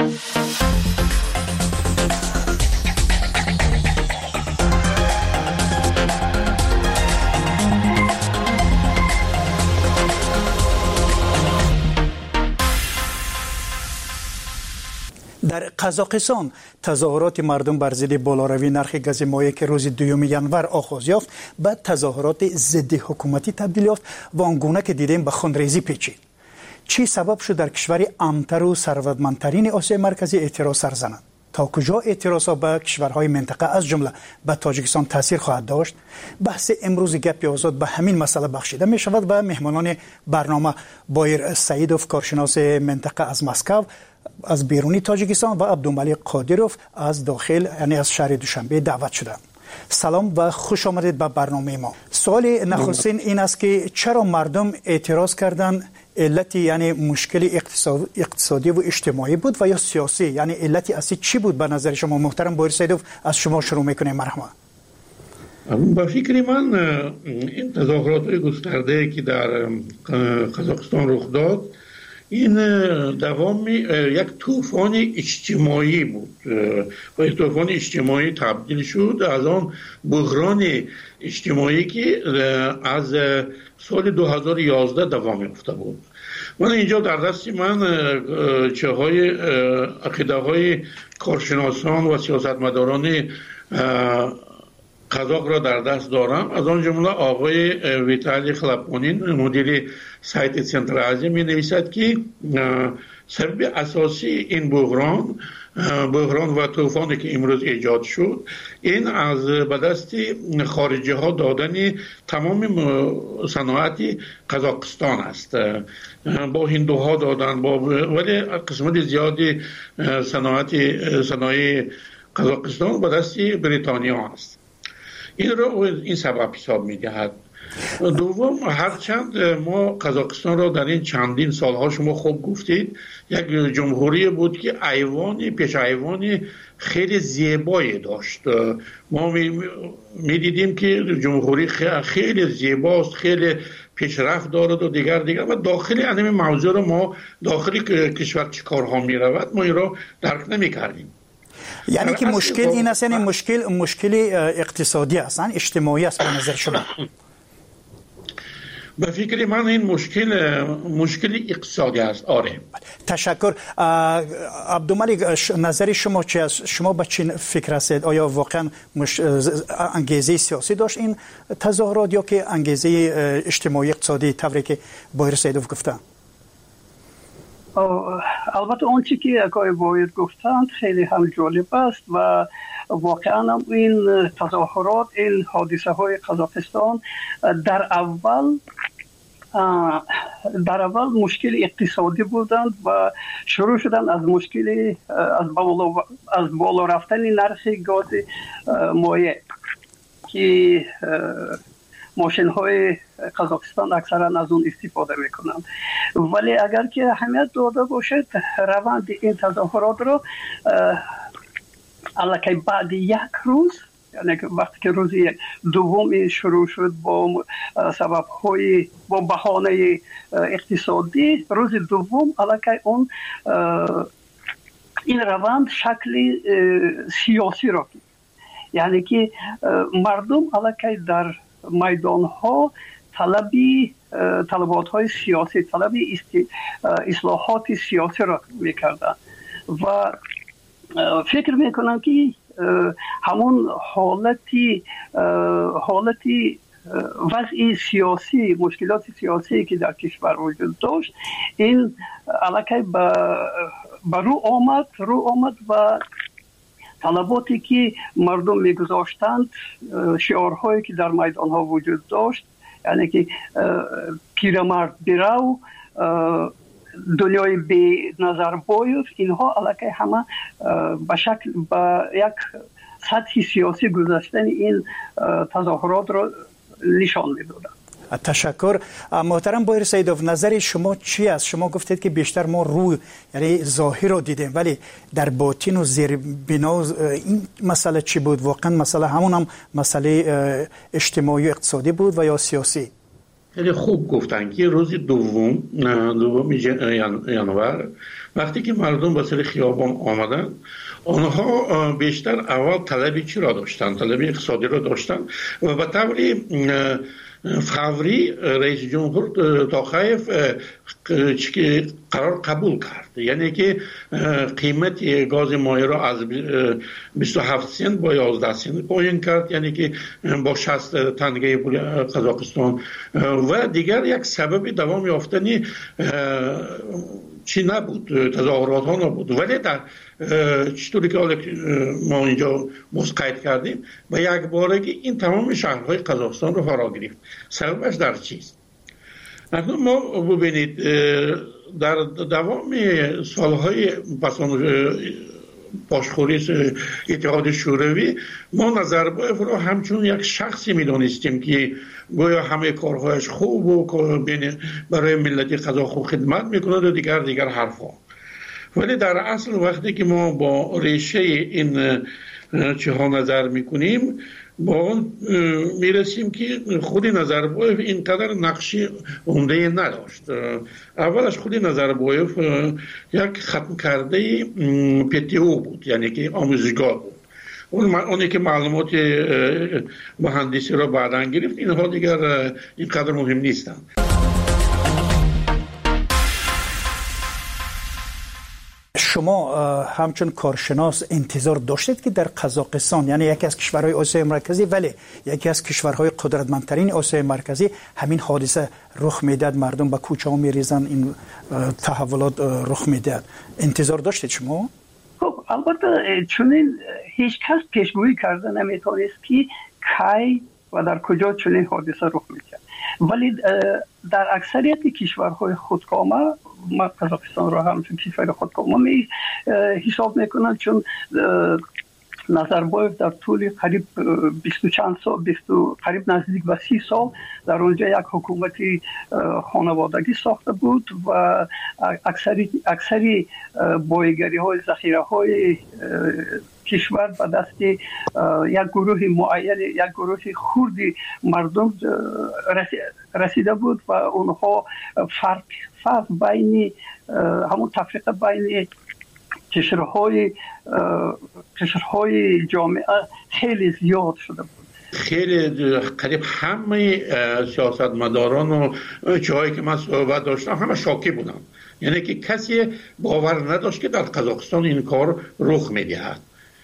در قزاقستان تظاهرات مردم بر ضد بالاروی نرخ گاز مایع که روز 2 ژانویه آغاز یافت به تظاهرات ضد حکومتی تبدیل یافت و آنگونه که دیدیم به خونریزی پیچید. چی سبب شد در کشور امتر و ثروتمندترین آسیای مرکزی اعتراض سر زند؟ تا کجا اعتراضها به کشورهای منطقه از جمله به تاجیکستان تاثیر خواهد داشت؟ بحث امروز گپ آزاد به همین مسئله بخشیده می شود و مهمانان برنامه بایر سعیدوف کارشناس منطقه از مسکو از بیرونی تاجیکستان و عبدالملیک قادروف از داخل یعنی از شهر دوشنبه دعوت شدند. سلام و خوش آمدید به برنامه ما. سوال نخستین این است که چرا مردم اعتراض کردند؟ علتی یعنی مشکل اقتصادی و اجتماعی بود و یا سیاسی؟ یعنی علتی اصلی چی بود به نظر شما؟ محترم بایر سعیدوف از شما شروع میکنیم. مرحبا. با فکر من این تظاهرات گسترده که در قزاقستان رخ داد این دوام یک طوفان اجتماعی بود و این طوفان اجتماعی تبدیل شد از آن بحران اجتماعی که از سال 2011 دوام یافته بود. من اینجا در دست من عقیده های کارشناسان و سیاستمداران قزاق را در دست دارم. از آن جمله آقای ویتالی خلپونین مدیر سایت سنتر آزیا می نویسد که سبب اساسی این بحران و طوفانی که امروز ایجاد شد این از به دست خارجی ها دادن تمام صنایع قزاقستان است. با هندوها دادن ولی قسمت زیادی صنایع قزاقستان به دست بریتانیا است. این سبب حساب می‌دهد. دوم، هرچند ما قزاقستان را در این چندین سالها شما خوب گفتید یک جمهوری بود که پیش ایوان خیلی زیبایی داشت. ما می‌دیدیم که جمهوری خیلی زیباست، خیلی پیشرفت دارد و دیگر و داخل این موضوع را ما داخل کشور چه کارها می‌رود ما این را درک نمی‌کردیم. یعنی که مشکل این است، یعنی مشکل اقتصادی است، اجتماعی است به نظر شما؟ به فکر من این مشکل اقتصادی است. آره. تشکر. عبدالملک، نظر شما چی است؟ شما به چی فکر هستید؟ آیا واقعا انگیزه سیاسی داشت این تظاهرات یا که انگیزه اجتماعی اقتصادی طوری که بایر سیدوف گفتن؟ البته آنچه که آقای بایر گفتند خیلی هم جالب است و واقعا این تظاهرات، این حادثه های قزاقستان در اول مشکل اقتصادی بودند و شروع شدن از مشکل از بالا رفتن نرخ گاز مایع که ماشین های قزاقستان اکثرا از اون استفاده میکنند. ولی اگر که اهمیت داده باشد روند این تظاهرات را الکی بعد یک روز، یعنی وقتی که روز دوم شروع شد با سبب های با بهانه اقتصادی، روز دوم الکی اون این روند شکل سیاسی را گرفت. یعنی که مردم الکی در میدان ها طلبات های سیاسی، طلبی اصلاحات سیاسی را میکردن و فکر میکنم که همون حالتی وضع سیاسی، مشکلات سیاسی که در کشور وجود داشت، این علاقه به رو آمد و طلباتی که مردم میگذاشتند، شعارهایی که در میدان ها وجود داشت، یعنی که پیرمرد برو، دنیای بی نظر باید، اینها علاقه همه به یک سطح سیاسی گذاشتن این تظاهرات را نشان میدادند. تشکر. محترم بایر سیدوف، نظر شما چی است؟ شما گفتید که بیشتر ما روی یعنی ظاهر رو دیدیم، ولی در باطن و زیر بنا این مسئله چی بود؟ واقعا مسئله هم مسئله اجتماعی و اقتصادی بود و یا سیاسی؟ خیلی خوب گفتن که روز دوم ژانویه وقتی که مردم به سر خیابان آمدن، آنها بیشتر اول طلبی چی را داشتن؟ طلبی اقتصادی را داشتن و به طور فوری رئیس جمهور توخایف قرار قبول کرد، یعنی که قیمت گاز مایع را از 27 سنت با 11 سنت پایین کرد، یعنی که با 60 تنگه پول قزاقستان. و دیگر یک سبب دوام یافتنی چی نبود، تظاهرات ها نبود، ولی در چطوری که ما اینجا مسقید کردیم و یک بارگی این تمام شهرهای قزاقستان رو فرا گرفت. سببش در چیست؟ ما ببینید در دوام سالهای پاسخوری اتحاد شوروی ما نظربایف رو همچون یک شخصی میدونستیم که گویا همه کارهایش خوب و برای ملت قزاق خدمت میکنه و دیگر حرفا. ولی در اصل وقتی که ما با ریشه این چه ها نظر میکنیم، با اون میرسیم که خود نظربایف اینقدر نقشی عمده نداشت. اولش خود نظربایف یک ختم کرده PTO بود، یعنی که آموزشگاه بود. اونی که معلومات مهندسی را بعداً گرفت، اینها دیگر اینقدر مهم نیستند. شما همچون کارشناس انتظار داشتید که در قزاقستان، یعنی یکی از کشورهای آسیای مرکزی ولی یکی از کشورهای قدرتمندترین آسیای مرکزی، همین حادثه رخ میداد، مردم به کوچه ها میریزن، این تحولات رخ میداد، انتظار داشتید شما؟ خب البته چون هیچ کس پیشگویی کرده نمیتونست که کی و در کجا چنین حادثه رخ میکرد، ولی در اکثریت کشورهای خودکامه، ما قزاقستان را همچون کشور خودکامه حساب میکنند، چون نظربایف در طول قریب 20 چند سال، قریب نزدیک به 30 سال در اونجا یک حکومتی خانوادگی ساخته بود و اکثری بایگری های ذخیره های کشور به دست یک گروه معین، یک گروه خردی مردم رسیده بود و اونها فرق بین همون تفریق بین قشرهای جامعه خیلی زیاد شده بود. خیلی قریب همه سیاستمداران و جایی که من صحبت داشتم همه شاکی بودن، یعنی که کسی باور نداشت که در قزاقستان این کار رخ میدهد.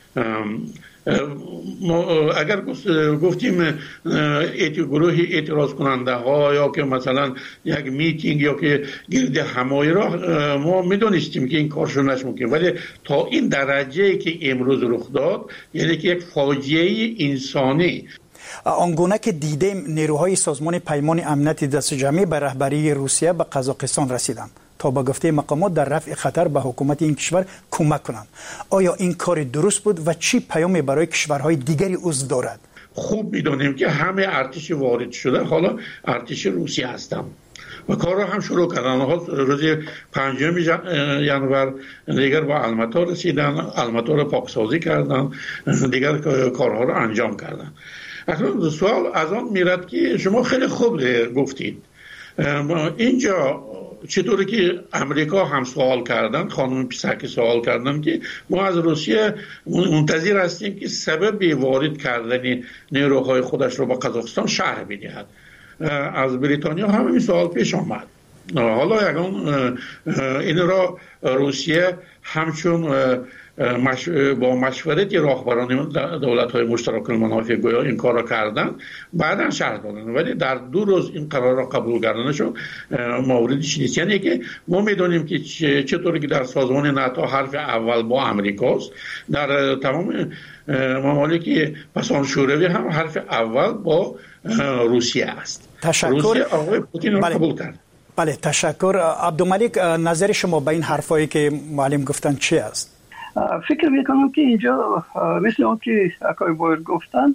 اگر گفتیم گروه اعتراض کننده ها یا که مثلا یک میتینگ یا که گرد همایی را ما میدونستیم که این کارشون نشممکن، ولی تا این درجه که امروز رخ داد یعنی که یک فاجعه انسانی. آنگونه که دیدیم نیروهای سازمان پیمان امنیت دست جمعی به رهبری روسیه به قزاقستان رسیدند تا به گفته مقامات در رفع خطر به حکومت این کشور کمک کنند. آیا این کار درست بود و چی پیامی برای کشورهای دیگری عضو دارد؟ خوب میدونیم که همه ارتش وارد شده حالا ارتش روسیه هستند و کار را هم شروع کردن. روز 5 ژانویه دیگر با الماتا رسیدن، الماتا را پاکسازی کردن، دیگر کارها را انجام کردن. اکنون سوال از آن میرد که شما خیلی خوب گفتید اینجا چطوری که امریکا هم سوال کردن، خانم پیسکی سوال کردن که ما از روسیه منتظر هستیم که سبب وارد کردن نیروهای خودش رو با قزاقستان شرح بدهد. از بریتانیا هم این سوال پیش آمد. حالا یکان این را روسیه همچون با مشورت راهبران دولت‌های مشترک المنافع گویا این کار را کردن، بعدا شرح دادن، ولی در 2 روز این قرار را قبول کردنشون موردش نیست. یعنی که ما میدونیم که چطوری که در سازمان ناتو حرف اول با امریکاست، در تمام ممالک پسان شوروی هم حرف اول با روسیه است. تشکر. روسیه آقای پوتین را قبول کرد. بله تشکر. عبدالملک، نظر شما به این حرفایی که معلم گفتن چی است؟ فکر میکنم که اینجا مثل اون که اکای بایر گفتن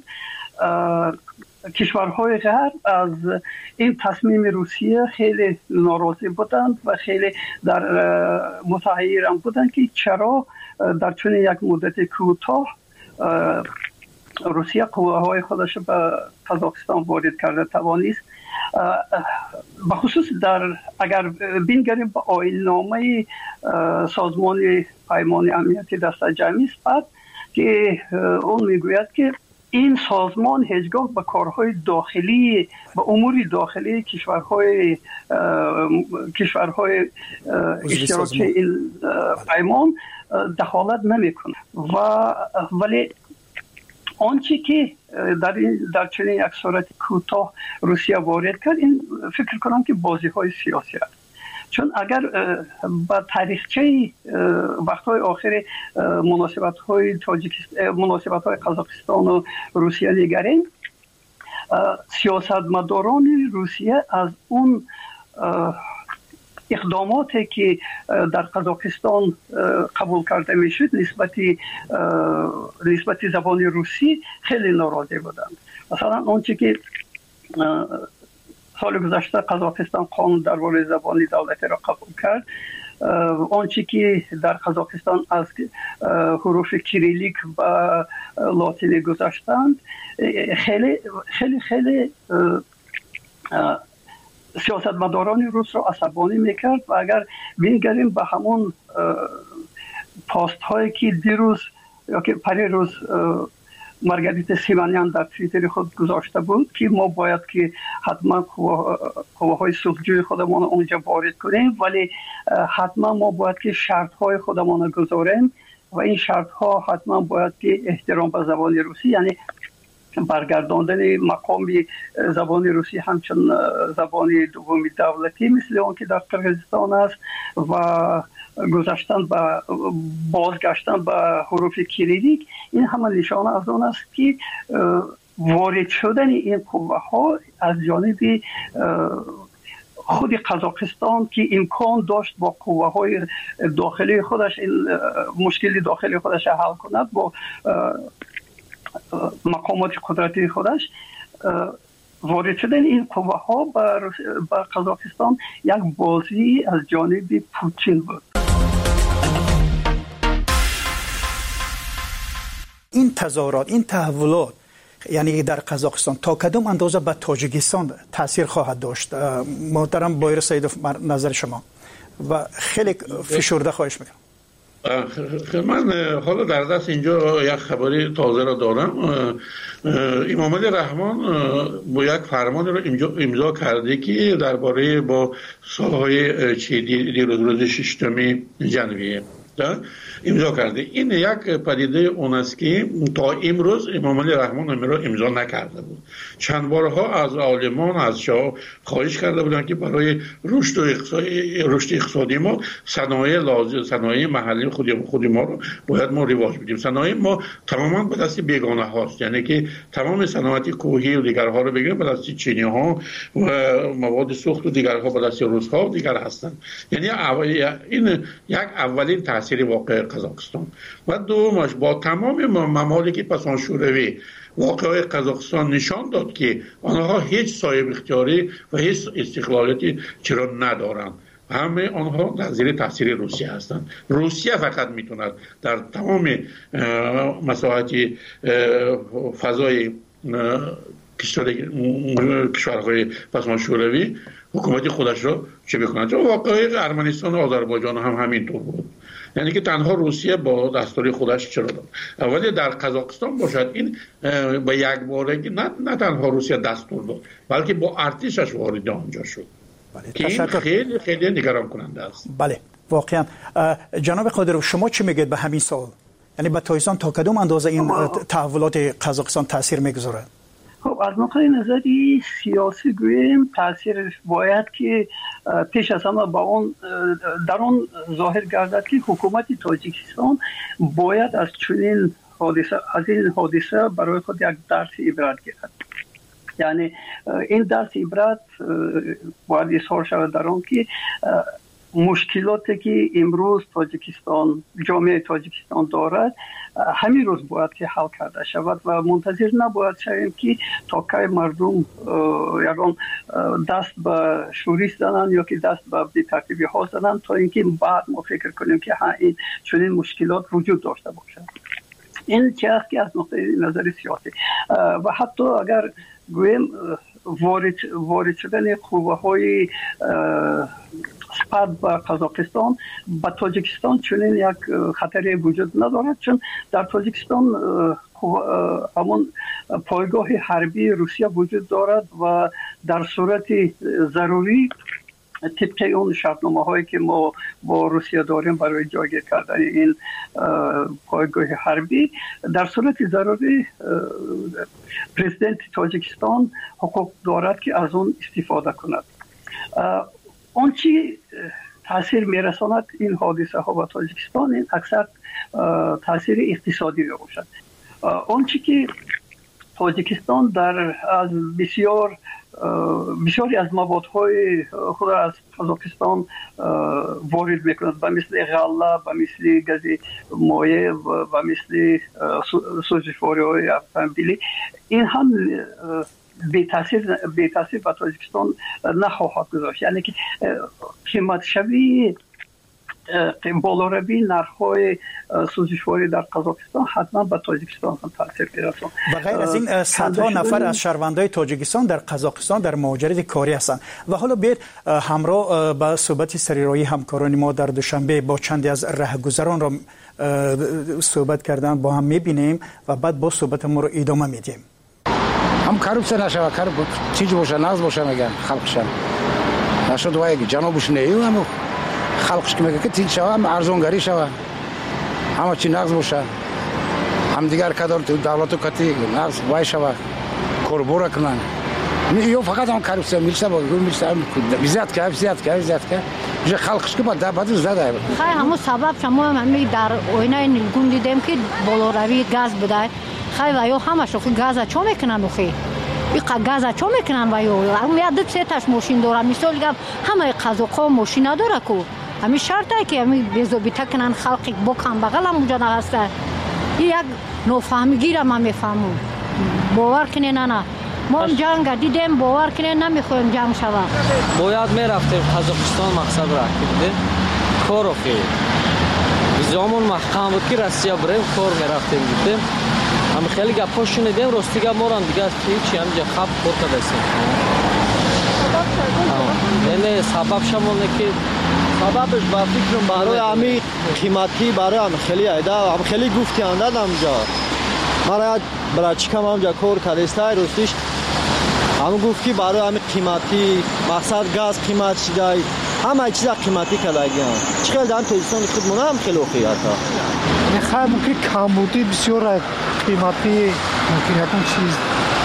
کشورهای غرب از این تصمیم روسیه خیلی ناراضی بودند و خیلی در متحیر بودند که چرا در چون یک مدت کوتاه روسیه قواهای خودش به قزاقستان وارد کرده توانست. بخصوص اگر بینگریم با آیین‌نامه سازمان پیمان امنیتی دست جمعی است که اون میگوید که این سازمان هیچگاه به کارهای داخلی و امور داخلی کشورهای اشتراکی این پیمان دخالت نمیکنه ولی آنچه که در چنین یک صورت کوتاه روسیه وارد کرد، این فکر کنم که بازی های سیاسی است. چون اگر با تاریخچه وقتهای آخر مناسبت های قزاقستان و روسیه نگریم، سیاستمداران روسیه از اون اقداماتی که در قزاقستان قبول کرده میشد نسبت زبان روسی خیلی ناراضی بودند. مثلا آنچه که سال گذشته قزاقستان قانون درباره زبان دولتی را قبول کرد، آنچه که در قزاقستان از حروف کریلیک و لاتینی گذاشتند خیلی خیلی خیلی سیاستمداران روس را عصبانی میکرد و اگر بینگریم به همون پاست هایی که دیروز یا که پریروز مارگریتا سیمانیان در توییتر خود گذاشته بود که ما باید که حتما قواهای صلحجوی خودمان اونجا وارد کنیم، ولی حتما ما باید که شرط های خودمان گذاریم و این شرط ها حتما باید که احترام به زبان روسی، یعنی برگرداندن مقام زبان روسی همچون زبان دومی دولتی مثل اون که در قرقیزستان است و بازگشتن به حروف کریلیک، این همه نشانه از آن است که وارد شدن این قوه ها از جانب خود قزاقستان که امکان داشت با قوه های داخلی خودش این مشکل داخلی خودش حل کند، با مقامات قدرتی خودش وارد شدن این قوه ها به قزاقستان یک بازی از جانب پوتین بود. این تظاهرات، این تحولات یعنی در قزاقستان تا کدام اندازه به تاجیکستان تاثیر خواهد داشت؟ محترم بایر سیدوف، نظر شما و خیلی فشرده خواهش میکنم. من حالا در دست اینجا یک خبری تازه را دارم. امام علی رحمان با یک فرمان را امضا کرده که درباره با سالهای روز 6 ژانویه امضا کرده. این یک پدیده اون است که تا امروز امام علی رحمان را امضا نکرده بود. چند بارها از عالمان از شاه خواهش کرده بودند که برای رشد اقتصادی ما صنایع محلی خود ما رو باید ما رواج بدیم. صنایع ما تماما به دست بیگانه هاست، یعنی که تمام صنایع کوهی و دیگرها رو بگیریم به دست چینی ها و مواد سوخت و دیگرها به دست روس ها و دیگر هستند. یعنی این یک اولین تاثیر واقع قزاقستان و دومش با تمام ممالک پسان شوروی واقعه قزاقستان نشان داد که آنها هیچ صاحب اختیاری و هیچ استقلالیتی چرا ندارند. همه آنها در زیر تاثیر روسیه هستند. روسیه فقط میتوند در تمام مساحت فضای کشورهای پسان شوروی حکومت خودش را چه بکند. واقعه ارمنستان و آذربایجان هم همینطور بود، یعنی که تنها روسیه با دستور خودش چرا داد. ولی در قزاقستان باشد این به یک باره نه تنها روسیه دستور داد بلکه با ارتشش وارد آنجا شد. بله. که این خیلی خیلی نگران کننده است. بله واقعا. جناب قادرов شما چی میگید به همین سوال؟ یعنی به تایستان تا کدوم اندازه این تحولات قزاقستان تاثیر میگذاره؟ خب از نقطه نظری سیاسی گوییم تاثیر باید که پیش از همه با اون در اون ظاهر گردد که حکومت تاجیکستان باید از چنین حادثه برای خود یک درس عبرت گیرد. یعنی این درس عبرت باید اظهار شود در آن که مشکلاتی که امروز جامعه تاجیکستان دارد همین روز باید که حل کرده شود و منتظر نباید شویم که تا که مردم یکان دست به شوریش زنند یا که دست به بی‌ترتیبی ها زنند تا اینکه بعد ما فکر کنیم که این چنین مشکلات وجود داشته باشد. این چه است که از نقطه نظر سیاسی و حتی اگر گویم وارد شدن قوه‌های سپرد به قزاقستان به تاجیکستان چنین یک خطری وجود ندارد، چون در تاجیکستان همون پایگاه حربی روسیه وجود دارد و در صورت ضروری طبق اون شرطنامه هایی که ما با روسیه داریم برای جایگیر کردن این پایگاه حربی در صورت ضروری پرزیدنت تاجیکستان حقوق دارد که از اون استفاده کند. اون چی تاثیر میرساند این حادثه ها به تاجیکستان این اکثر تاثیر اقتصادی باشد. اون چی که تاجیکستان از بسیاری از موادهای خود از قزاقستان وارد میکند، به مثل غله، به مثل گاز مایع و مثل سوزشواری های اتومبیلی، این هم بی تاثیر به تاجیکستان نخواهد گذاشت. یعنی که قیمت شوی بالا روی نرخ‌های سوزشواری در قزاقستان حتما به تاجیکستان هم تاثیر می‌رساند. و غیر از این صدها نفر از شهروندان تاجیکستان در قزاقستان در مهاجرت کاری هستند و حالا بیاید همراه با صحبت سریرایی همکاران ما در دوشنبه با چندی از راهگذران را صحبت کردن با هم می‌بینیم و بعد با صحبت ما رو ادامه میدیم. هم коррупция نشود، چیز باشه، نقض باشه میگن خلقشان نشد وای جنابش نیوم خلقش که میگه که تین شوه هم ارزانگری شوه همه چی نقض باشه هم دیگر کدار تو دولت و کتی نقض وای شوه کاربور کنن یا فقط هم коррупция میشه با زیاد که جه خلقش که با بعد زده خیلی همون سبب شما همین در آینه نیلگون دیدیم که بالاروی گاز بده خیلی و یا همش خو گاز چا میکنن اخی این گاز چا میکنن و یا میاد سه تاش ماشین داره مثال گم همه قزاق‌ها ماشین نداره کو همین شرطه که همین بیزوبیته کنن خلقی بکن بغل هم اونجا هسته این یک نفهمیگی را ما میفهمم باور کنین نه ما جنگ دیدیم باور کنین نمیخوایم جنگ شوه باید میرفتیم قزاقستان مقصد را کردیم کار اخی زمان محکم بود که روسیه بریم کار میرفتیم دیدیم هم خیلی گپا شنیدیم راستیگه ما را دیگه هیچی همینجا خب کار کردیم یعنی سبب شمونه که سببش با فکرم برای همین قیمتی برای هم خیلی ایده هم خیلی گفتی انداد همجا مرا برای چیکم همجا کار کردستای روستیش همون گفت که برای همین قیمتی مقصد گاز قیمت شده همه چیزا قیمتی کلاگیان چقدر هم توجستان خودمون هم خیلی خویاتا میخوام که کمبودی بسیار قیمتی ممکن یکم چیز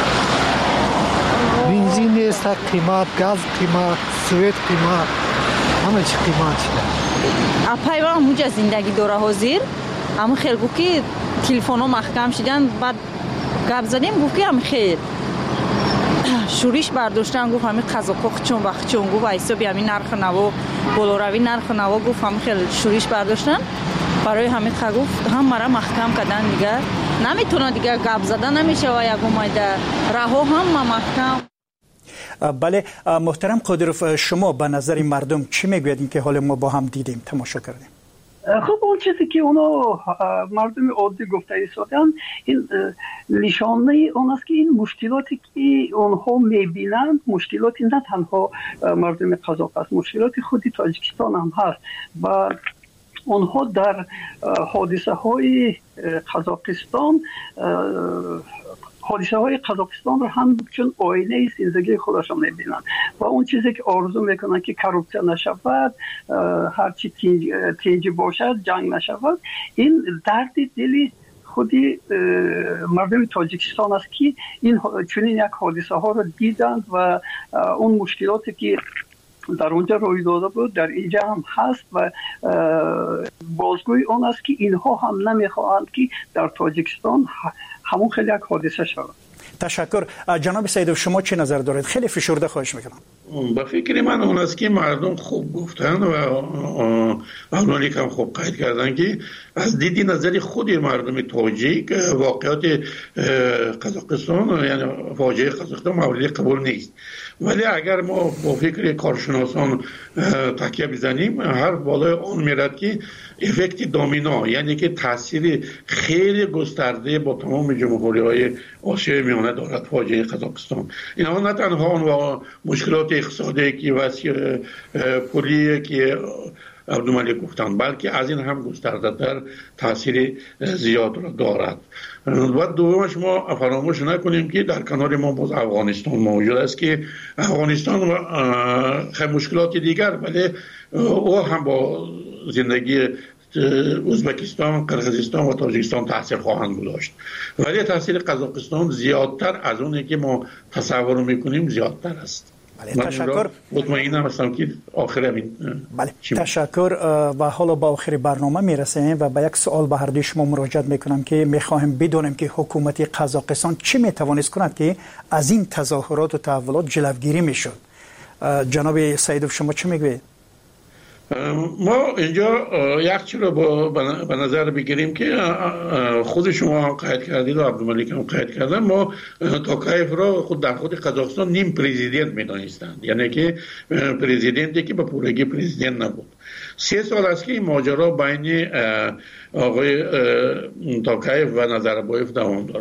بنزین نیست قیمت گاز قیمت سویت قیمت همه چی قیمت شده اپایوان موجه زندگی دوره حاضر همون خیلی گفت که تلفن ها محکم شدن بعد گپ زدیم گفت که هم خیر شوریش برداشتن گفت همین قزاق‌ها چون وقت چون گفت حسابی همین نرخ نوا بالاروی نرخ نوا گفت همین خیلی شوریش برداشتن برای همین گفت هم مرا محکم کردن دیگه نمیتونه دیگه گپ زدن نمیشه و یک اومده راه هم محکم. بله محترم قادروف شما به نظر مردم چی میگوید این که حال ما با هم دیدیم تماشا کردیم؟ خب اون چیزی که اونا مردم عادی گفته ایستادن این نشانه اون است که این مشکلاتی که اونها میبینند مشکلاتی نه تنها مردم قزاق است مشکلات خودی تاجیکستان هم هست و اونها در حادثه های قزاقستان رو هم چون آینه زندگی خودشان میبینن و اون چیزی که آرزو میکنن که کروپسیون نشود هرچی تنجی باشد جنگ نشود این درد دلی خودی مردم تاجیکستان است که این چنین یک حادثه ها رو دیدند و اون مشکلاتی که در اونجا روی داده بود در اینجا هم هست و بازگوی اون است که اینها هم نمیخواهند که در تاجیکستان همون خیلی یک حادثه شود. تشکر. جناب سیدوف شما چه نظر دارید؟ خیلی فشرده خواهش میکنم. به فکر من اون است که مردم خوب گفتن و اونانی که هم خوب قید کردن که از دیدی نظری خود مردم تاجیک واقعات قزاقستان یعنی فاجعه قزاقستان مورد قبول نیست ولی اگر ما با فکر کارشناسان تکیه بزنیم هر بالای آن میرد که افکت دامینا یعنی که تاثیر خیلی گسترده با تمام جمهوری‌های آسیای میانه دارد فاجعه قزاقستان. اینها نه تنها مشکلات اقتصادی که وسیع پولی که عبدالملک گفتند بلکه از این هم گسترده‌تر تاثیر زیاد را دارد. و دومش ما فراموش نکنیم که در کنار ما باز افغانستان موجود است که افغانستان خیلی مشکلات دیگر ولی او هم با زندگی ازبکستان، قرقیزستان و تاجیکستان تاثیر خواهند گذاشت ولی تاثیر قزاقستان زیادتر از اونی که ما تصور میکنیم زیادتر است. بله تشکر. مطمئنم هستم که آخر همین بله تشکر و حالا با آخر برنامه میرسیم و با یک سوال به هر دوی شما مراجعه میکنم که میخواهیم بدونیم که حکومت قزاقستان چی میتوانست کند که از این تظاهرات و تحولات جلوگیری میشد. جناب سیدوف شما چی میگوید؟ ما اینجا یک چیز رو به نظر بگیریم که خود شما قید کردید و عبدالملک هم قید کردن ما توکایف را خود در خود قزاقستان نیم پرزیدنت می‌دانستند یعنی که پرزیدنتی که به پورگی پرزیدنت نبود. 3 سال است که این ماجرا بین آقای توکایف و نظربایف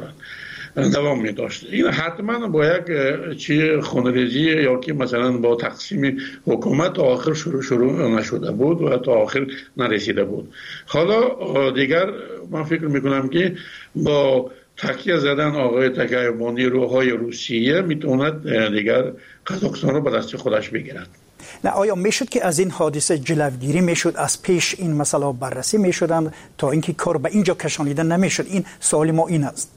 دوام می داشت. این حتما با یک چی خونریزی یا که مثلا با تقسیم حکومت تا آخر شروع نشده بود و تا آخر نرسیده بود. حالا دیگر من فکر میکنم که با تکیه زدن آقای توکایف با نیروهای روسیه میتواند دیگر قزاقستان رو به دست خودش بگیرد. نه آیا میشد که از این حادثه جلوگیری میشد از پیش این مسئله بررسی میشدند تا اینکه کار به اینجا کشانیده نمیشد؟ این سوال ما این است.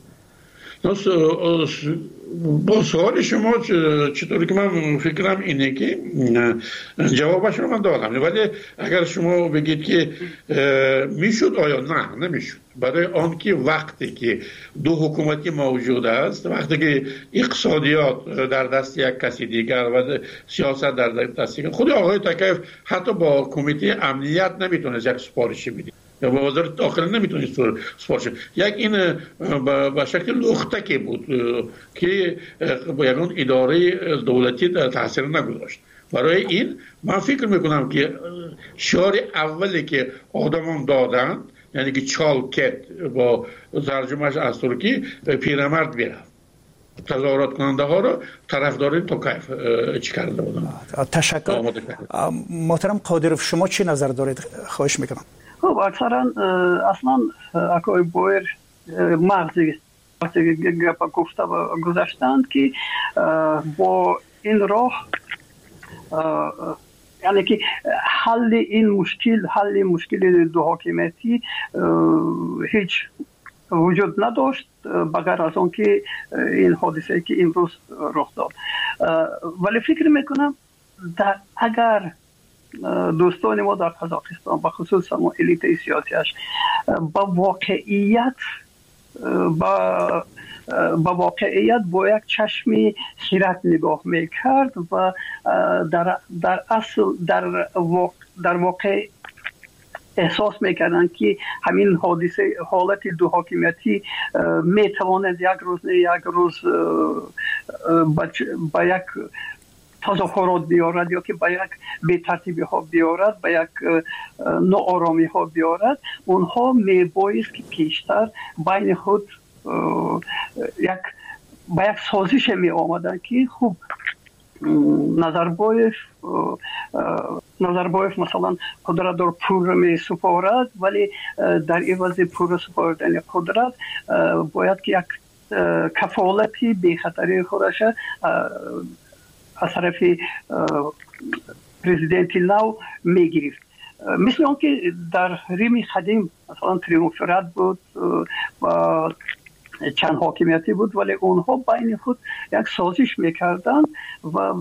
با سوال شما چطوری که من فکرم اینه که جوابش رو من دادم ولی اگر شما بگید که میشد آیا نه نمیشد برای آن که وقتی که دو حکومتی موجود است وقتی که اقتصادیات در دست یک کسی دیگر و سیاست در دست دیگر خود آقای توکایف حتی با کمیته امنیت نمیتونست یک سفارشی بده یا با وزارت داخله نمیتونست سفارش یک این به شکل لختکی بود که با یکان اداره دولتی تاثیر نگذاشت. برای این من فکر میکنم که شعار اولی که آدمان دادن یعنی که چالکت با ترجمهش از ترکی پیرمرد بیرفت تظاهرات کننده ها را طرفداری تا کیف چی کرده بودن. تشکر. محترم قادرов شما چی نظر دارید؟ خواهش میکنم. خب اکثرا اصلا اکای بایر مغزی گپ گفته و گذاشتند که با این راه یعنی که حل این مشکل دو حاکمیتی هیچ وجود نداشت بغیر از اون که این حادثه که امروز رخ داد. ولی فکر میکنم اگر دوستان ما در قزاقستان به خصوص الیت سیاسیش با واقعیت با یک چشم خیرت نگاه میکرد و در اصل در واقع احساس میکردن که همین حالت دو حاکمیتی میتواند یک روز با یک تظاهرات بیارد یا که با یک بی‌ترتیبی ها بیارد، با یک ناآرامی ها بیارد. اونها میبایست که پیشتر بین خود با یک سازش می آمدن که خوب نظربایف مثلا قدرت در پول می سپارد، ولی در عوض پول سپاردن قدرت باید که یک کفالتی بی خطری خودش از طرف پرزیدنت نو میگرفت. مثل اون که در ریم قدیم مثلا تریومفرات بود و چند حاکمیتی بود، ولی اونها بین خود یک سازش میکردن و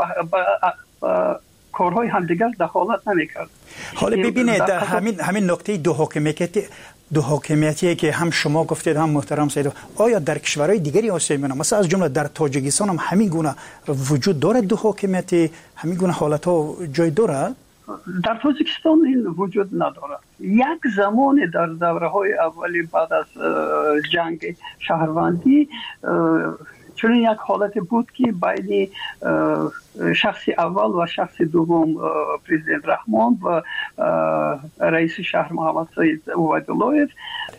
کارهای همدیگر دخالت نمیکرد. حالا ببینید همین نکته دو حاکمیتی که هم شما گفتید هم محترم سید، آیا در کشورهای دیگری آسیا میانه مثلا از جمله در تاجیکستان هم همین گونه وجود دارد؟ دو حاکمیتی همین گونه حالت ها جای دارد؟ در تاجیکستان این وجود ندارد. یک زمان در دوره‌های اولی بعد از جنگ شهروندی چون یک حالت بود که بین شخص اول و شخص دوم پرزیدنت رحمان و رئیس شهر محمد سید عبیدالله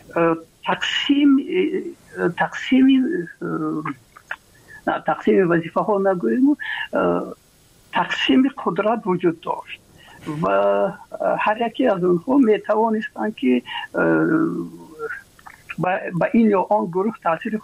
تقسیم وظیفه ها نگوییم، تقسیم قدرت وجود داشت و هر یکی از اونها می توانستند که با این یا آن گروه تاثیر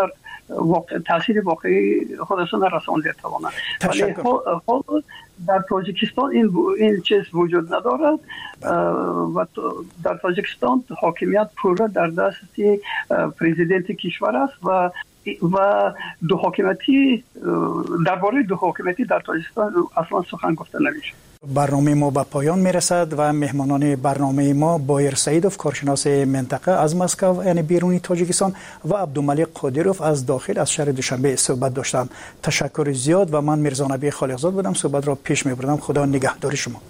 واقعی خودشان رسانده توانند. ولی حال در تاجیکستان این چیز وجود ندارد و در تاجیکستان حاکمیت پورا در دست پرزیدنت کشور است و دو حاکمیتی درباره دو حاکمیتی در تاجیکستان اصلا سخن گفته نمیشه. برنامه ما به پایان میرسد و مهمانان برنامه ما بایر سعیدوف کارشناس منطقه از مسکو یعنی بیرونی تاجیکستان و عبدالملک قادروف از داخل از شهر دوشنبه صحبت داشتم. تشکر زیاد و من میرزا نبی خالقزاد بودم، صحبت را پیش میبردم. خدا نگهدار شما.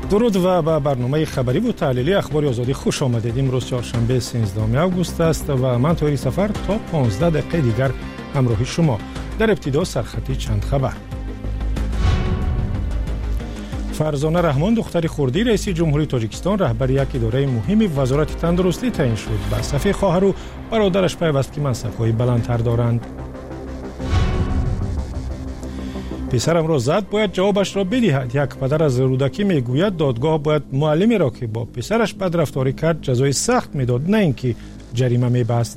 درود و به برنامه خبری و تحلیلی اخبار آزادی خوش آمدید. امروز چهارشنبه 13 آگوست است و من طاهری سفر تا 15 دقیقه دیگر همراه شما. در ابتدا سرخطی چند خبر. فرزانه رحمان دختر خردی رئیس جمهوری تاجیکستان رهبر یک اداره مهم وزارت تندرستی تعیین شد. به صف خواهر و برادرش پیوست که منصب‌های بلندتر دارند. پسرم را زد باید جوابش را بدهد. یک پدر از رودکی میگوید دادگاه باید معلمی را که با پسرش بدرفتاری کرد جزای سخت میداد، نه اینکه جریمه میبست.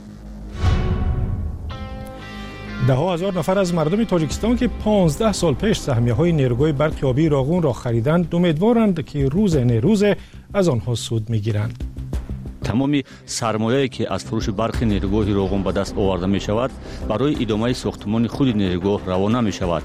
ده ها هزار نفر از مردم تاجیکستان که 15 سال پیش سهمیه‌های نیروگاه برق آبی راغون را خریدند امیدوارند که روز نیروز از آنها سود میگیرند. تمام سرمایه‌ای که از فروش برق نیروگاه راغون به دست آورده می شود برای ادامه ساختمان خود نیروگاه روانه می شود.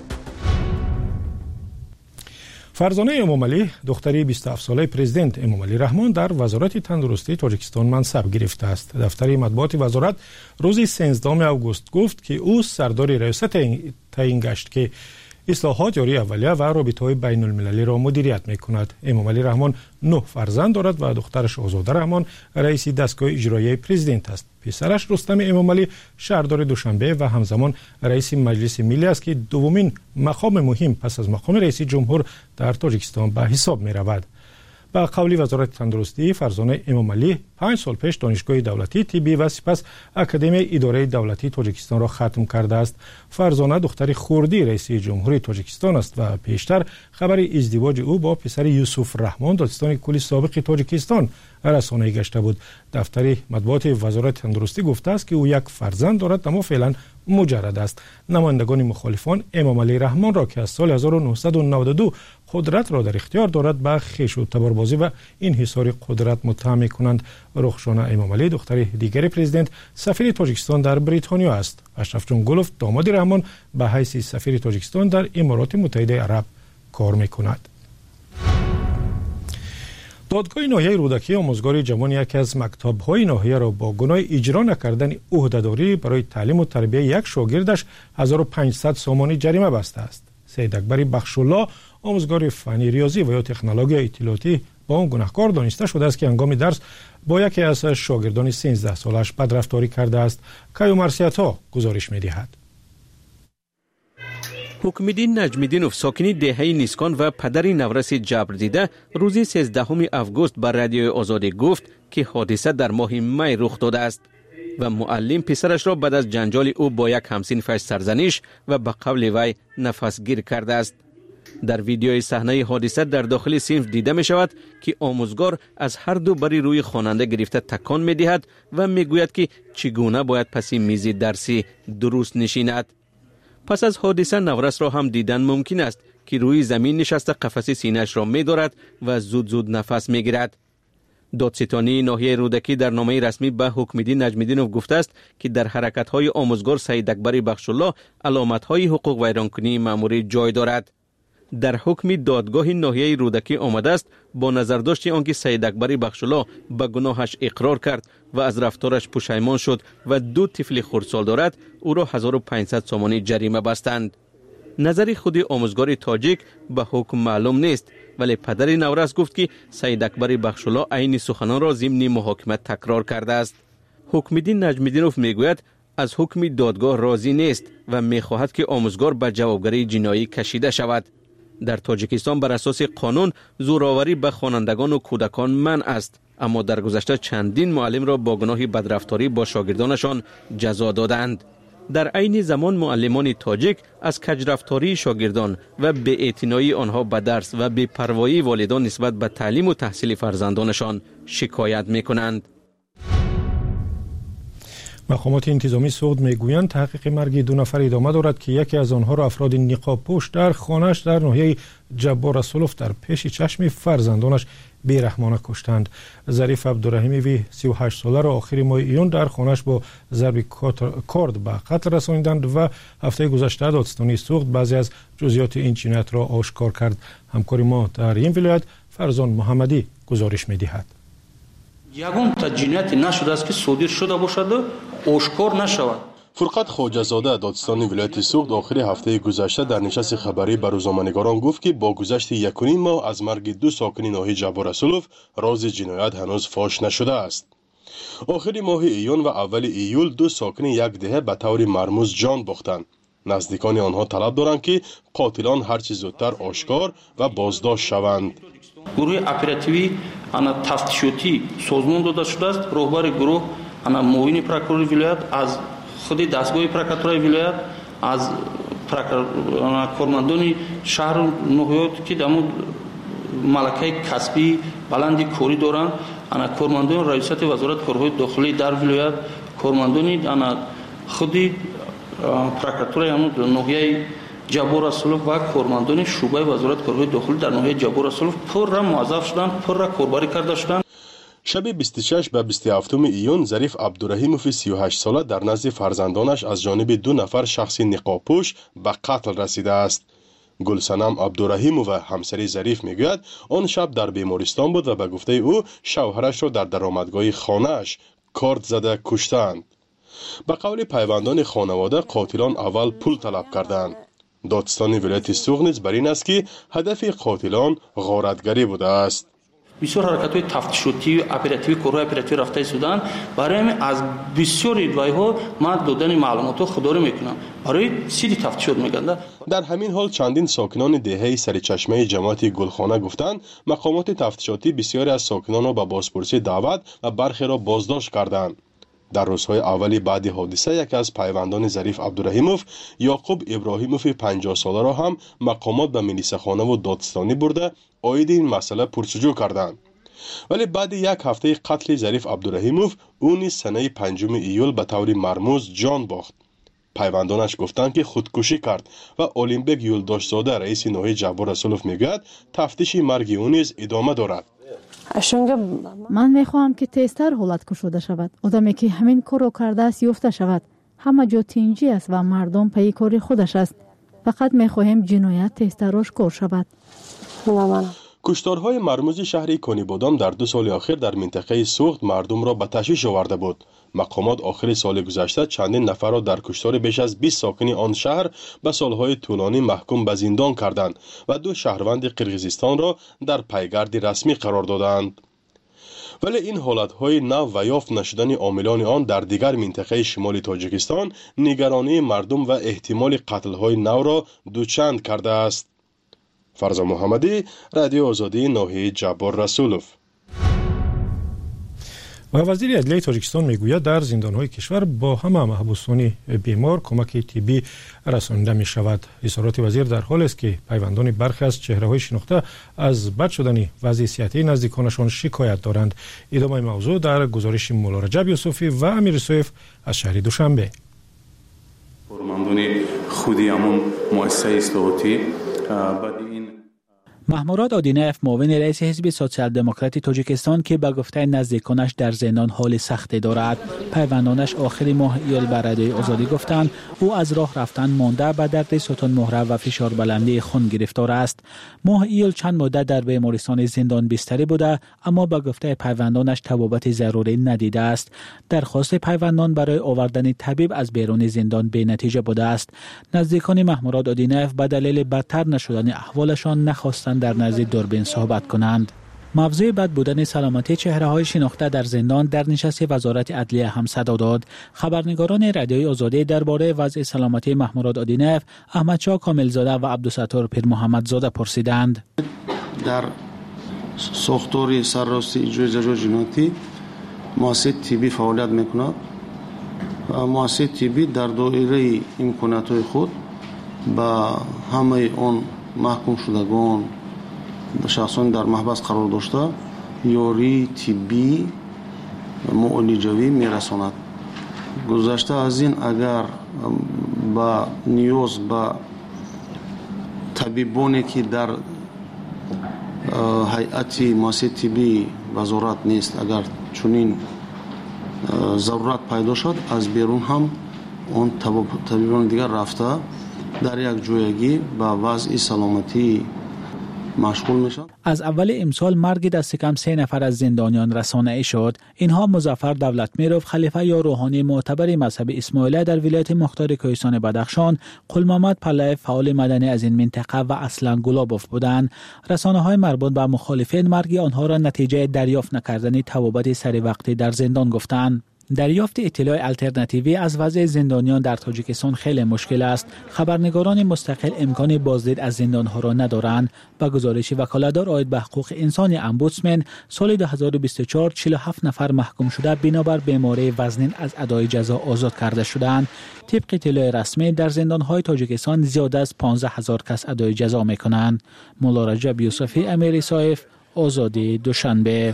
فرزانه امامعلی دختری 27 ساله پرزیدنت امامعلی رحمان در وزارت تندرستی تاجیکستان منصب گرفته است. دفتر مطبوعات وزارت روز 13 آگوست گفت که او سردار ریاست تعیین گشت که اصلاحات یاری اولیه و رابطه‌های بین المللی را مدیریت می‌کند. امامعلی رحمان 9 فرزند دارد و دخترش آزاده رحمان رئیس دستگاه اجرایی پرزیدنت است. پسرش رستم امامعلی شهردار دوشنبه و همزمان رئیس مجلس ملی است که دومین مقام مهم پس از مقام رئیس جمهور در تاجیکستان به حساب می‌رود. با قول وزارت تندرستی فرزانه امامعلی 5 سال پیش دانشگاه دولتی طبی و سپس اکادمی اداره دولتی تاجیکستان را ختم کرده است. فرزانه دختر خردی رئیس جمهوری تاجیکستان است و پیشتر خبر ازدواج او با پسر یوسف رحمان دادستان کلی سابق تاجیکستان رسانه‌ای گشته بود. دفتر مطبوعات وزارت تندرستی گفته است که او یک فرزند دارد اما فعلا مجرد است. نمایندگان مخالفان امامعلی رحمان را که از سال 1992 قدرت را در اختیار دارد به خویش و تباربازی و انحصار قدرت متهم می‌کنند. رخشانه امامعلی دختر دیگر پرزیدنت سفیر تاجیکستان در بریتانیا است. اشرف جان گلوف داماد رحمان به حیث سفیر تاجیکستان در امارات متحده عرب کار می‌کند. دادگاه ناحیه رودکی آموزگار جوان یکی از مکتب‌های ناحیه را با گناه اجرا نکردن عهده‌داری برای تعلیم و تربیت یک شاگردش 1500 سامانی جریمه بسته است. سید اکبر بخشالله آموزگار فنی ریاضی و یا تکنولوژی اطلاعاتی با آن گناهکار دانسته شده است که هنگام درس با یکی از شاگردان 13 سالش بدرفتاری کرده است. کیو مرسیتا گزارش می‌دهد. حکم‌الدین نجم‌الدینوف ساکنی دهه نیسکان و پدر نورس جبر دیده روز 13 آگوست بر رادیوی آزادی گفت که حادثه در ماه می رخ داده است و معلم پسرش را بعد از جنجال او با یک همسنفش سرزنش و به قول وی نفس گیر کرده است. در ویدیوی صحنه حادثه در داخل صنف دیده می شود که آموزگار از هر دو بری روی خواننده گرفته تکان می دهد و می گوید که چگونه باید پس میز درسی درست نشیند. پس از حادثه نورس را هم دیدن ممکن است که روی زمین نشسته قفس سینه‌اش را می دارد و زود نفس می گیرد. دادستانی ناحیه رودکی در نامه رسمی به حکم‌الدین نجم‌الدینوف گفته است که در حرکت‌های آموزگار سید اکبر بخشالله علامت‌های حقوق ویرانکنی مأموری جای دارد. در حکم دادگاه ناحیه رودکی آمده است با نظرداشت آنکه سید اکبر بخشالله به گناهش اقرار کرد و از رفتارش پشیمان شد و 2 طفل خردسال دارد او را 1500 سامانی جریمه بستند. نظر خود آموزگار تاجیک به حکم معلوم نیست ولی پدر نورس گفت که سید اکبر بخشالله عین سخنان را ضمن محاکمه تکرار کرده است. حکم‌الدین نجم‌الدینوف میگوید از حکم دادگاه راضی نیست و میخواهد که آموزگار به جوابگری جنایی کشیده شود. در تاجیکستان بر اساس قانون زورآوری به خوانندگان و کودکان منع است، اما در گذشته چندین معلم را با گناه بدرفتاری با شاگردانشان جزا دادند. در عین زمان معلمان تاجیک از کجرفتاری شاگردان و بی‌اعتنایی آنها به درس و بی‌پروایی والدان نسبت به تعلیم و تحصیل فرزندانشان شکایت می‌کنند. مقامات انتظامی سعود میگویند تحقیق مرگ 2 نفر ادامه دارد که یکی از آنها را افراد نقاب پوش در خانه‌اش در ناحیه جبار رسولوف در پیش چشم فرزندانش بیرحمانه کشتند. ظریف عبدالرحیمی وی 38 ساله را آخر ماه ایون در خانه‌اش با ضرب کارد به قتل رسانیدند و هفته گذشته دادستانی سوخت بعضی از جزئیات این جنایت را آشکار کرد. همکار ما در این ولایت فرزان محمدی گزارش می‌دهد. یگان تا جنایت نشده است که صادر شده باشد و آشکار نشود. فرقت خواجه‌زاده دادستانی ولایت سوخت آخر هفته گذشته در نشست خبری به روزنامه‌نگاران گفت که با گذشت 1.5 ماه از مرگ 2 ساکن ناحیه جبار رسولوف راز جنایت هنوز فاش نشده است. آخر ماه ایون و اول ایول 2 ساکن یک دهه به طور مرموز جان باختند. نزدیکان آنها طلب دارند که قاتلان هرچه زودتر آشکار و بازداشت شوند. گروه اپراتیوی تفتیشاتی سازمان داده شده است. رهبر گروه معاون پروکورور ولایت از خود دستگاه پروکوراتورای ولایت از کارمندان شهر و ناحیات که در ملکه کسبی بلندی کاری دارند، کارمندان رئیست وزارت کارهای داخلی در ولایت، کارمندان خود پروکوراتورای ناحیه جبار رسولوف و کارمندان شعبه وزارت کارهای داخلی در ناحیه جبار رسولوف پر موظف شدند، پر کاربری کرده شدند. شب 26 به 27 ایون ظریف عبدالرحیموف 38 ساله در نزد فرزندانش از جانب 2 نفر شخص نقابپوش به قتل رسیده است. گلسنم عبدالرحیموف و همسری ظریف میگوید آن شب در بیمارستان بود و به گفته او شوهرش را در درآمدگاه خانه‌اش کارد زده کشتند. به قول پیوندان خانواده قاتلان اول پول طلب کردند. دادستان ولایت سوخت نیز بر این است که هدف قاتلان غارتگری بوده است. بسیار حرکت‌های تفتیشاتی و اپراتیوی کارهای اپراتیوی رفته سودان برای از بسیار ادعاها ما دادن معلومات خودداری میکنم برای سیدی تفتیشات میگنده. در همین حال چندین ساکنان دهه سرچشمه جماعت گلخانه گفتند مقامات تفتیشاتی بسیاری از ساکنان را به بازپرسی دعوت و برخی را بازداشت کردند. در روزهای اولی بعد حادثه یکی از پیوندان ظریف عبدالرحیموف یعقوب ابراهیموف 50 ساله را هم مقامات به ملیسه‌خانه و دادستانی برده عاید این مسئله پرسجو کردند. ولی بعد یک هفته قتل ظریف عبدالرحیموف او نیز سنه 5 ایول به طور مرموز جان باخت. پیوندانش گفتند که خودکشی کرد و اولمبیک یولداشزاده رئیس ناحیه جبار رسولوف میگوید تفتیش مرگ او نیز ادامه دارد. من میخواهم که تیزتر حالت کشوده شود. آدمی که همین کار رو کرده است یافته شود. همه جا تینجی است و مردم پی کار خودش است. فقط میخواهیم جنایت تیزتر آشکار شود. کشتارهای مرموز شهر کنیبادام در 2 سال اخیر در منطقه سوخت مردم را به تشویش آورده بود. مقامات آخر سال گذشته چندین نفر را در کشتار بیش از 20 ساکن آن شهر به سالهای طولانی محکوم به زندان کردند و 2 شهروند قرقیزستان را در پیگرد رسمی قرار دادند. ولی این حالتهای نو و یافت نشدن عاملان آن در دیگر منطقه شمال تاجیکستان نگرانی مردم و احتمال قتل‌های نو را دوچند کرده است. فرزا محمدی، رادیو آزادی ناحیه جبار رسولوف. و وزیر عدلیه تاجیکستان میگوید در زندان‌های کشور با همه محبوسان بیمار کمک طبی رسانیده می شود. اظهارات وزیر در حال است که پیوندان برخی از چهره‌های شناخته از بد شدن وضع صحتی نزدیکانشان شکایت دارند. ادامه موضوع در گزارش مولا رجب یوسفی و امیر یوسف از شهر دوشنبه. کارمندان خودی همون مؤسسه اصلاحاتی محموراد آدینف معاون رئیس حزب سوسیال دموکراتی تاجیکستان که به گفته نزدیکانش در زندان حال سختی دارد، پیوندانش آخر ماه ایول بر رادیوی آزادی گفتند او از راه رفتن مانده به درد ستون مهره و فشار بلندی خون گرفتار است. ماه ایول چند مدت در بیمارستان زندان بستری بوده اما به گفته پیوندانش طبابت ضروری ندیده است. درخواست پیوندان برای آوردن طبیب از بیرون زندان بی نتیجه بوده است. نزدیکان محموراد آدینف به دلیل بدتر نشدن احوالشان نخواستند در نزد دوربین صحبت کنند. موضوع بد بودن سلامتی چهره‌های شناخته در زندان در نشست وزارت عدلیه هم صدا داد. خبرنگاران رادیوی آزادی درباره وضع سلامتی محموراد آدینف، احمدشاه کاملزاده و عبدالستار پیر محمدزاده پرسیدند. در ساختار سرراستی اجرای جزای جنایتی مؤسسه طبی فعالیت میکند. مؤسسه طبی در دایره امکانات‌های خود با همه آن محکوم شدگان شخصان در محبس قرار داشته یاری طبی معالجوی میرساند. گذشته از این اگر با نیاز با طبیبانی که در هیئت مؤسسه طبی وزارت نیست اگر چنین ضرورت پیدا شد از بیرون هم اون طبیبان دیگر رفته در یک جایگی با وضع سلامتی مشغول میشن. از اول امسال مرگ دست کم 3 نفر از زندانیان رسانه‌ای شد. اینها مظفر دولتمیرو، خلیفه یا روحانی معتبر مذهب اسماعیلیه در ولایت مختار کوهستان بدخشان، قلمحمد پله فعال مدنی از این منطقه و اصلان گلابوف بودند. رسانه‌های مربوط به مخالفین مرگ آنها را نتیجه دریافت نکردن توابط سری وقتی در زندان گفتند. دریافت اطلاع الترناتیوی از وضع زندانیان در تاجیکستان خیلی مشکل است. خبرنگاران مستقل امکان بازدید از زندانها را ندارند. با گزارش وکالتدار عاید به حقوق انسان امبودسمن، سال 2024 47 نفر محکوم شده بنابر بیماری وزنین از ادای جزا آزاد کرده شدند. طبق اطلاع رسمی در زندانهای تاجیکستان زیاده از 15,000 کس ادای جزا میکنند. مولا رجب یوسفی، امیر صایف، آزادی دوشنبه.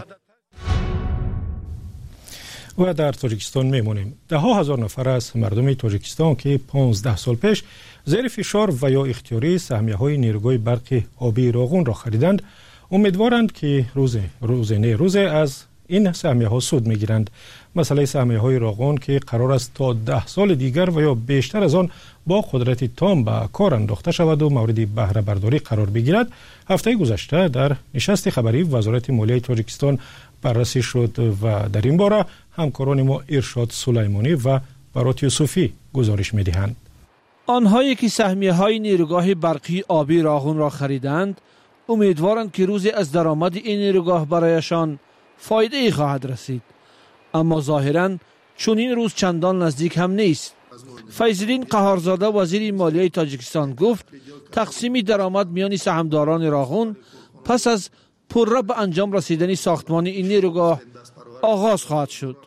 و در تاجیکستان میمونیم. 10,000 نفر از مردم تاجیکستان که 15 سال پیش زیر فشار و یا اختیاری سهمیه‌های نیروگاه برق آبی راغون را خریدند، امیدوارند که روز از این سهمیه‌ها سود میگیرند. مسئله سهمیه‌های راغون که قرار است تا 10 سال دیگر و یا بیشتر از آن با قدرت تام به کار انداخته شود و مورد بهره برداری قرار بگیرد، هفته گذشته در نشست خبری وزارت مالیه تاجیکستان بررسی شد و در این باره همکاران ما ارشاد سلیمانی و برات یوسفی گزارش می‌دهند. آنهایی که سهمیه‌های نیروگاه برقی آبی راغون را خریدند، امیدوارند که روزی از درآمد این نیروگاه برایشان فایده ای خواهد رسید. اما ظاهراً چون این روز چندان نزدیک هم نیست. فیض‌الدین قهارزاده وزیر مالیه تاجیکستان گفت تقسیم درآمد میان سهامداران راغون پس از پررا به انجام رسیدن ساختمان این نیروگاه آغاز خواهد شد.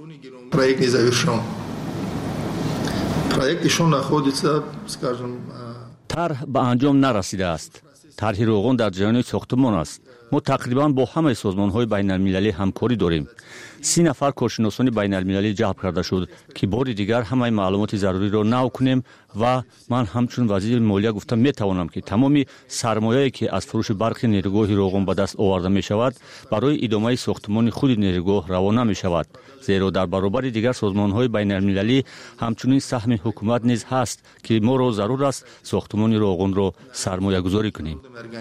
طرح به انجام نرسیده است. طرح راغون در جریان ساختمان است. ما تقریبا با همه سازمان‌های بین‌المللی همکاری داریم. 30 نفر کارشناسان بین‌المللی جلب کرده شد که بار دیگر همه معلومات ضروری را نو کنیم و من همچون وزیر مالیه گفتم میتوانم که تمامی سرمایه‌ای که از فروش برق نیروگاه راغون به دست آورده می شود برای ادامه ساختمان خود نیروگاه روانه می شود، زیرا در برابر دیگر سازمان‌های بین‌المللی همچنین سهم حکومت نیز هست که ما را ضرور است ساختمان راغون را سرمایه گذاری کنیم.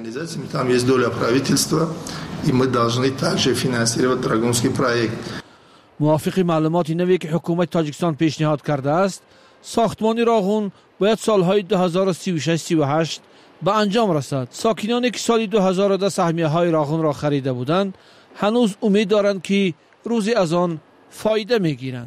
موافق معلومات نوی که حکومت تاجیکستان پیشنهاد کرده است، ساختمان راغون باید سالهای 2036-38 به انجام رسد. ساکنانی که سال 2010 سهمیه‌های راغون را خریده بودند، هنوز امید دارند که روزی از آن فایده می‌گیرند.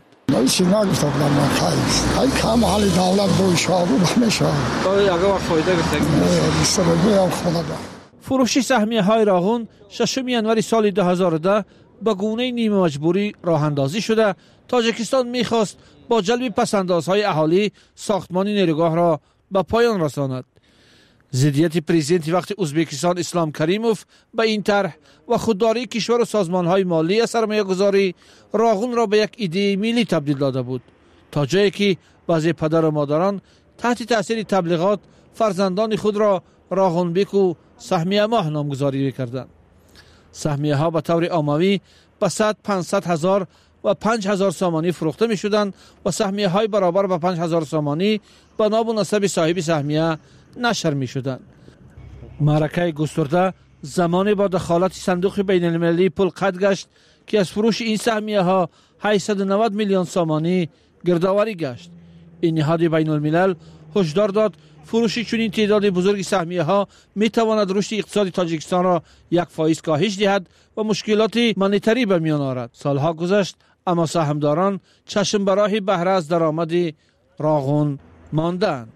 فروش سهمیه‌های راغون 6 ینوری سال 2010 به گونه نیمه مجبوری راه اندازی شده. تاجیکستان می‌خواست با جلب پس‌اندازهای اهالی ساختمان نیروگاه را به پایان رساند. ضدیت پرزیدنت وقت ازبکستان اسلام کریموف به این طرح و خودداری کشور و سازمان‌های مالی سرمایه‌گذاری راغون را به یک ایده ملی تبدیل داده بود، تا جایی که بعضی پدر و مادران تحت تاثیر تبلیغات فرزندان خود را راغون بیکو سهمیه ماه نامگذاری می‌کردند. سهمیه ها به طور عمومی به 100-500 هزار و 5,000 سامانی فروخته می شدند و سهمیه های برابر به 5,000 سامانی به نامناسب صاحب سهمیه نشر می شدند. معرکه گسترده زمانی با دخالت صندوق بین المللی پول قطع گشت که از فروش این سهمیه ها 890 میلیون سامانی گردآوری گشت. این نهاد بین الملل هشدار داد فروش چنین تعداد بزرگ سهمیه ها می تواند رشد اقتصادی تاجیکستان را 1% کاهش دهد و مشکلات مانیتری به میان آورد. سالها گذشت اما سهامداران چشم به راه بهره از درآمد راغون ماندند.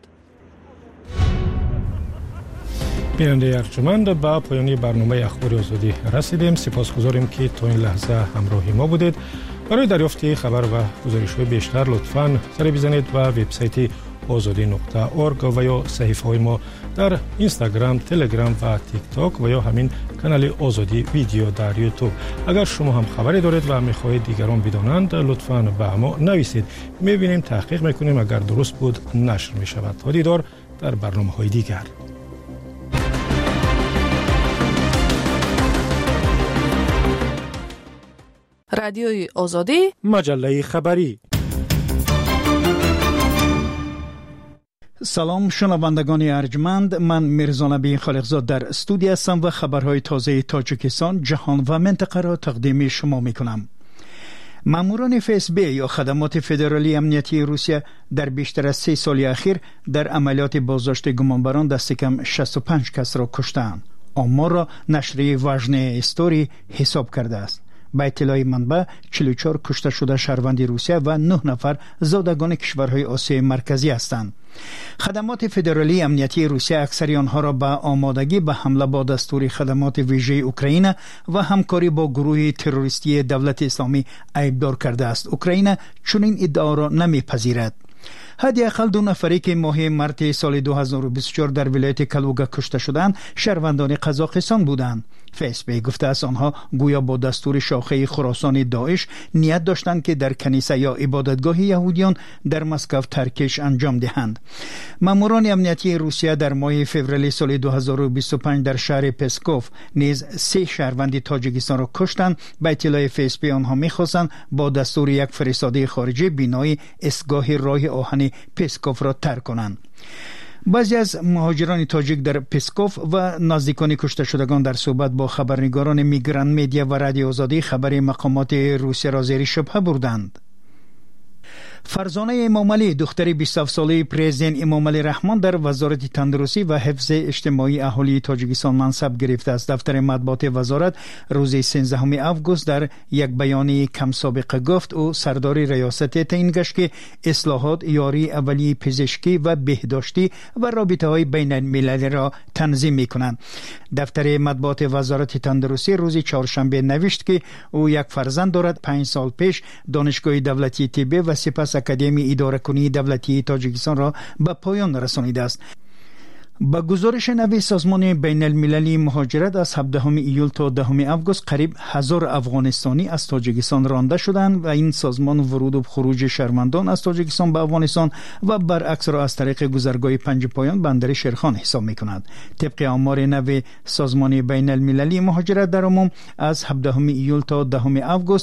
بیننده ارجمند، به پایان برنامه اخبار آزادی رسیدیم. سپاسگزاریم که تا این لحظه همراه ما بودید. برای دریافت خبر و گزارش‌های بیشتر لطفاً سر بزنید و وبسایت azadi.org و یا صفحه‌های ما در اینستاگرام، تلگرام و تیک تاک و یا همین کانال آزادی ویدیو در یوتیوب. اگر شما هم خبری دارید و می‌خواهید دیگران بدانند، لطفاً به ما نویسید. می‌بینیم، تحقیق می‌کنیم، اگر درست بود نشر می‌شود. تا دیدار در برنامه‌های دیگر. رادیوی آزادی، مجله خبری. سلام شنوندگان ارجمند، من میرزا نبی خالقزاد در استودیو هستم و خبرهای تازه تاجیکستان، جهان و منطقه را تقدیم شما میکنم. ماموران FSB یا خدمات فدرالی امنیتی روسیه در بیشتر از 3 سال اخیر در عملیات بازداشت گمانبران دست کم 65 کس را کشتند. آمار را نشریه واژن استوری حساب کرده است. با اطلاع منبع 44 کشته شده شهروند روسیه و 9 نفر زادگان کشورهای آسیای مرکزی هستند. خدمات فدرالی امنیتی روسیه اکثری آنها را به آمادگی به حمله با دستور خدمات ویژه اوکراین و همکاری با گروه تروریستی دولت اسلامی عیبدار کرده است. اوکراین چنین ادعا را نمیپذیرد. حداقل 2 نفری که ماه مارس سال 2024 در ولایت کلوگا کشته شدند شهروندان قزاقستان بودند. FSB گفته است آنها گویا با دستور شاخه خراسان داعش نیت داشتند که در کنیسه یا عبادتگاه یهودیان در مسکو ترکش انجام دهند. ماموران امنیتی روسیه در ماه فوریه سال 2025 در شهر پسکوف نیز 3 شهروند تاجیکستان را کشتند. به اطلاع FSB آنها می‌خواستند با دستور یک فرستاده خارجی بینای ایستگاه راه آهن پسکوف را ترک کنند. بعضی از مهاجران تاجیک در پسکوف و نزدیکان کشته شدگان در صحبت با خبرنگاران میگران مدیا و رادیو آزادی خبر مقامات روسیه را زیر شبهه بردند. فرزانه امام علی دختر 27 ساله پرزیدنت امام علی رحمان در وزارت تندرستی و حفظ اجتماعی اهالی تاجیکستان منصب گرفته است. دفتر مطبوعات وزارت روز 13 آگوست در یک بیانیه کم سابقه گفت او سردار ریاست تعیین گشت که اصلاحات یاری اولیه پزشکی و بهداشتی و رابطه‌های بین المللی را تنظیم می‌کنند. دفتر مطبوعات وزارت تندرستی روز چهارشنبه نوشت که او یک فرزند دارد. 5 سال پیش دانشگاه دولتی طب و سپس اکادمی اداره کنی دولتی تاجیکستان را به پایان رسانیده است. با گزارش نوی سازمان بین المللی مهاجرت از 17 ایول تا 10 آگوست قریب 1000 افغانستانی از تاجیکستان رانده شدند و این سازمان ورود و خروج شهروندان از تاجیکستان به افغانستان و برعکس را از طریق گذرگاه 5 پایان بندر شیرخان حساب می‌کند. طبق آمار نوی سازمان بین المللی مهاجرت در عموم از 17 ایول تا 10 آگوست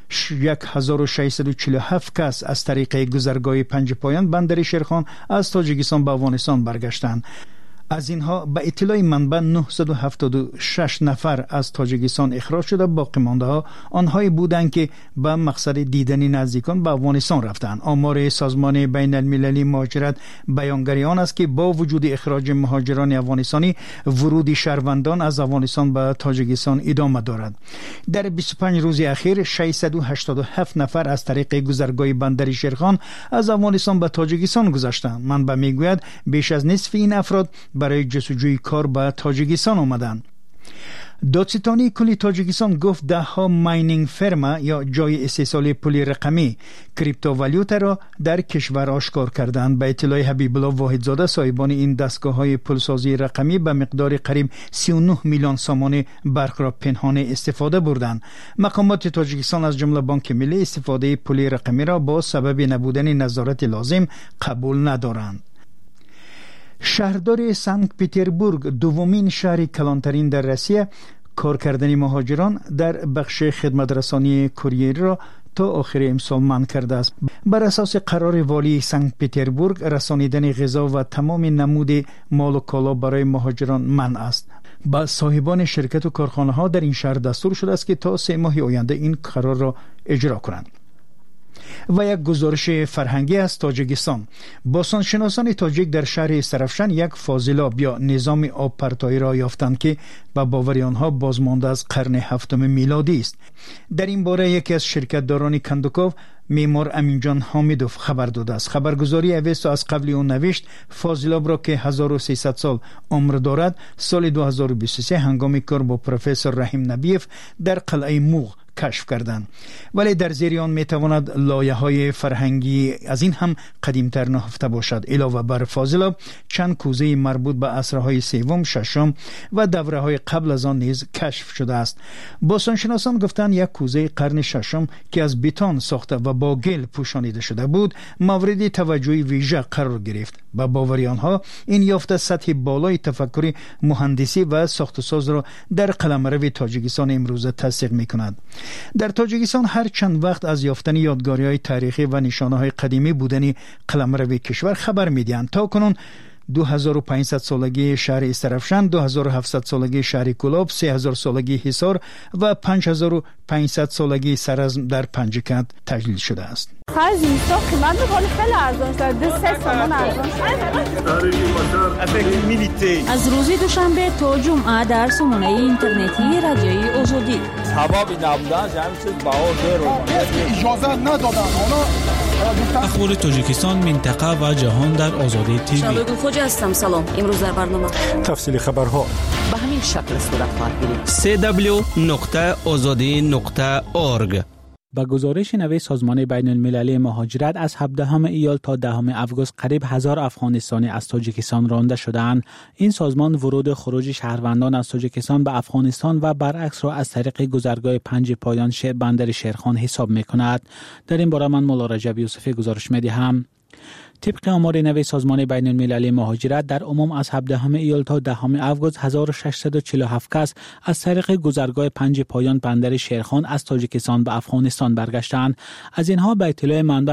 1647 کس از طریق گذرگاه 5 پایان بندر شیرخان از تاجیکستان به افغانستان برگشتند. از اینها به اطلاع منبع 976 نفر از تاجیکستان اخراج شده. باقی مانده ها آنهایی بودند که به مقصد دیدن نزدیکان به افغانستان رفتند. آمار سازمان بین المللی مهاجرت بیانگر آن است که با وجود اخراج مهاجران افغانستانی ورود شهروندان از افغانستان به تاجیکستان ادامه دارد. در 25 روز اخیر 687 نفر از طریق گذرگاه بندر شیرخان از افغانستان به تاجیکستان گذشتند. منبع میگوید بیش از نصف این افراد برای جستجوی کار به تاجیکستان آمدند. دادستانی کلی تاجیکستان گفت 10 ماینینگ فرما یا جای استحصال پول رقمی کریپتووالیوتا را در کشور آشکار کردند. به اطلاع حبیب الله واحدزاده صاحبان این دستگاه‌های پولسازی رقمی به مقدار قریب 39 میلیون سامان برق را پنهان استفاده بردند. مقامات تاجیکستان از جمله بانک ملی استفاده پول رقمی را با سبب نبودن نظارت لازم قبول ندارند. شهردار سنت پترزبورگ دومین شهر کلانترین در روسیه کار کردن مهاجران در بخش خدمت رسانی کوریر را تا آخر امسال منع کرده است. بر اساس قرار والی سنت پترزبورگ رسانیدن غذا و تمام نمود مال و کالا برای مهاجران منع است. با صاحبان شرکت و کارخانه ها در این شهر دستور شده است که تا 3 ماه آینده این قرار را اجرا کنند. و یک گزارش فرهنگی از تاجیکستان. باستانشناسان تاجیک در شهر سرافشان یک فاضلاب یا نظام آب پرتایی را یافتند که به باور آنها بازمانده از قرن 7 میلادی است. در این باره یکی از شرکتداران کندوکاو معمار امینجان حامیدوف خبر داده است. خبرگزاری اوستو از قبل اون نوشت فاضلاب را که 1300 سال عمر دارد سال 2023 هنگام کار با پروفسور رحیم نبیف در قلعه موغ کشف کردند. ولی در زیر آن میتواند لایه‌های فرهنگی از این هم قدیمتر نهفته باشد. علاوه بر فاضلاب چند کوزه مربوط به عصرهای 3م، 6م و دوره‌های قبل از آن نیز کشف شده است. باستانشناسان گفتند یک کوزه قرن 6م که از بتون ساخته و با گل پوشانیده شده بود مورد توجه ویژه قرار گرفت. با باور آنها این یافته سطح بالای تفکر مهندسی و ساخت و ساز را در قلمرو تاجیکستان امروزه تصدیق می‌کند. در تاجیکستان هر چند وقت از یافتن یادگاری‌های تاریخی و نشانه‌های قدیمی بودن قلمرو کشور خبر می‌دهند. تا کنون 2500 سالگی شهر استرفشن، 2700 سالگی شهر کلاب، 3000 سالگی حصار و 5500 سالگی سرزم در پنجکت تجلیل شده است. خرج اینستا قیمت می‌کنه خیلی ارزان شده، 3 تومان ارزان شده. از روز دوشنبه تا جمعه در سامانه اینترنتی رادیوی آزادی. ثوابی نبودن همین چیز بهار اجازه ندادن. اخبار تاجیکستان، منطقه و جهان در آزادی تیوی. شبگون خوجا هستم. سلام. امروز در برنامه تفصیل خبرها به همین شکل صورت خواهد گرفت. www.azadi.org. با گزارش نوی سازمان بین المللی مهاجرت از 17 ایال تا 10 آگوست قریب 1000 افغانستانی از تاجیکستان رانده شدند. این سازمان ورود و خروج شهروندان از تاجیکستان به افغانستان و برعکس را از طریق گذرگاه 5 پایان بندر شیرخان حساب می‌کند. در این باره من مولا رجب یوسفی گزارش می‌دهم. طبق آمار نوی سازمان بین المللی مهاجرت در عموم از 17 ایال تا 10 آگوست 1647 کس از طریق گذرگاه 5 پایان بندر شیرخان از تاجیکستان به افغانستان برگشتند. از اینها به اطلاع منبع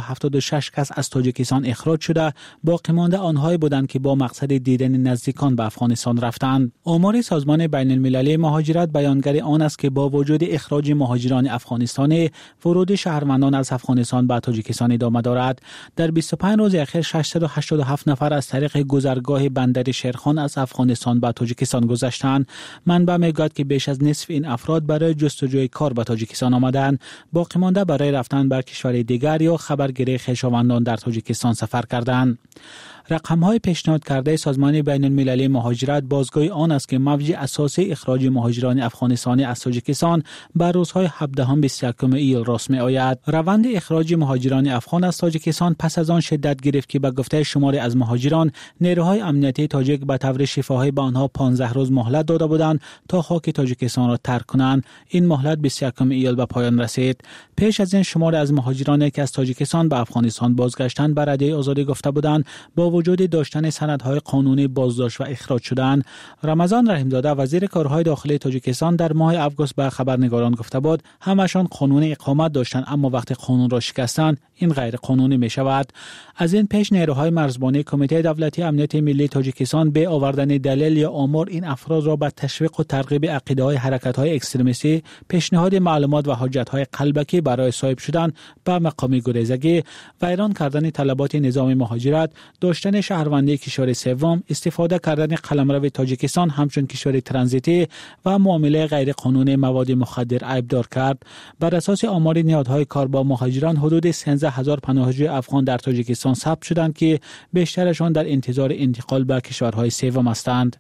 976 کس از تاجیکستان اخراج شده، باقی مانده آنهایی بودند که با مقصد دیدن نزدیکان به افغانستان رفتند. آمار سازمان بین المللی مهاجرت بیانگر آن است که با وجود اخراج مهاجران افغانستانی، ورود شهروندان از افغانستان به تاجیکستان ادامه دارد. در 25 روز اخیر 687 نفر از طریق گذرگاه بندر شیرخان از افغانستان به تاجیکستان گذشتند. منبع میگوید که بیش از نصف این افراد برای جستجوی کار به تاجیکستان آمدند، باقی مانده برای رفتن به کشور دیگر یا خبرگیری خویشاوندان در تاجیکستان سفر کردند. رقم‌های پیشنهاد کرده سازمان بین المللی مهاجرت بازگوی آن است که موج اساسی اخراج مهاجران افغانستانی از تاجیکستان بر روزهای 17 و 21 ایل راست می‌آید. روند اخراج مهاجران افغان از تاجیکستان پس از آن شدت گرفت که به گفته شماری از مهاجران، نیروهای امنیتی تاجیک به طور شفاهی به آنها 15 روز مهلت داده بودند تا خاک تاجیکستان را ترک کنند. این مهلت 21 ایل به پایان رسید. پیش از این شماری از مهاجرانی که از تاجیکستان به افغانستان بازگشتند به رادیوی آزادی گفته بودند با وجود داشتن سندهای قانونی بازداشت و اخراج شدند. رمضان رحیمزاده وزیر کارهای داخلی تاجیکستان در ماه آگوست به خبرنگاران گفته بود همشان قانون اقامت داشتند، اما وقتی قانون را شکستند این غیر قانونی می شود. از این پیش نیروهای مرزبانی کمیته دولتی امنیت ملی تاجیکستان به آوردن دلیل یا آمار این افراد را به تشویق و ترغیب عقیده‌های حرکت‌های اکستریمیستی، پیشنهاد معلومات و حجت‌های قلبکی برای صاحب شدن به مقام گریزگی، ویران کردن طلبات نظام مهاجرت، داشتن شهروندی کشور سوم، استفاده کردن قلمرو تاجیکستان همچون کشور ترانزیتی و معامله غیر قانونی مواد مخدر عیبدار کرد. بر اساس آمار نهادهای کار با مهاجران حدود 13000 پناهجوی افغان در تاجیکستان ثبت شدند که بیشترشان در انتظار انتقال به کشورهای سوم هستند.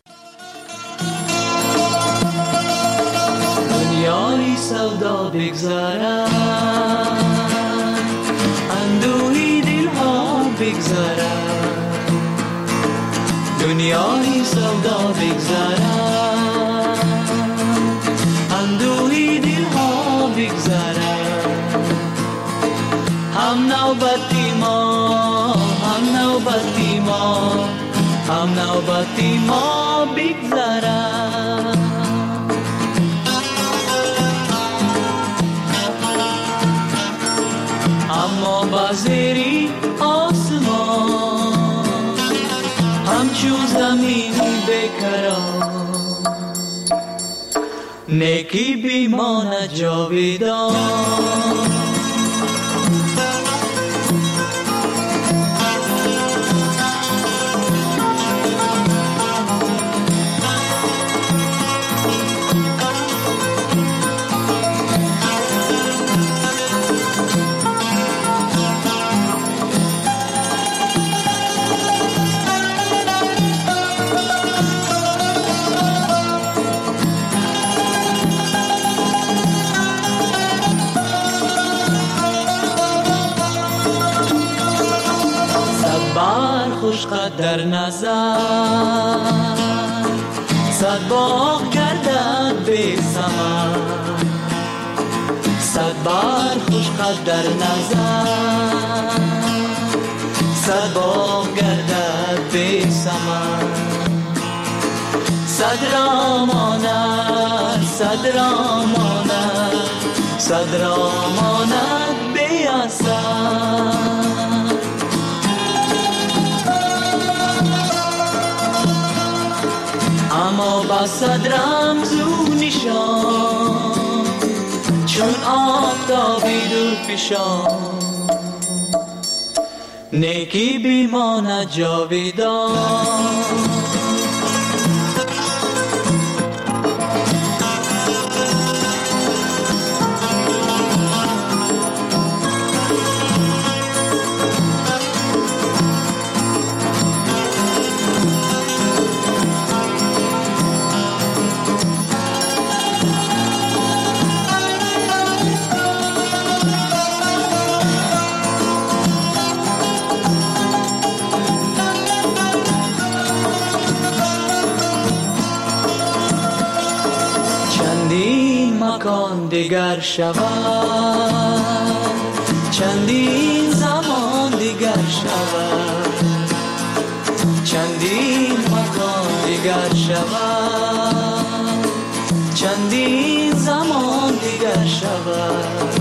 دنیای سودا بگذرد، اندوهی دلها بگذرد، دنیای سودا بگذرد، اندوهی دلها بگذرد، هم نوبتی ما، هم نوبتی ما، هم نوبتی ما بگذرد. اما بازری آسمان همچون زمین بکران، نیکی بیماند جاویدان. خوشقد در نظر، صد باغ گردد بی ثمر، صد بار خوشقد در نظر، صد باغ گردد بی ثمر، صد را ماند، صد را ماند، صد را ماند بی اثر. اما با صد رمز و نشان چون آفتابی دور پیشان نیکی بیماند جاویدان. دیگر شود چندین زمان دیگر شود چندین مکان دیگر شود چندین زمان دیگر شود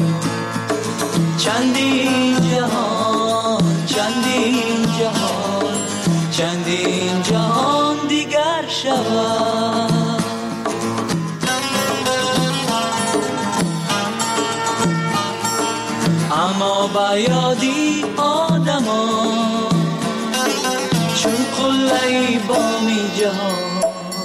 چندین جهان چندین جهان چندین جهان دیگر شود. اما با یادی آدمان چون قلعی بامی جهان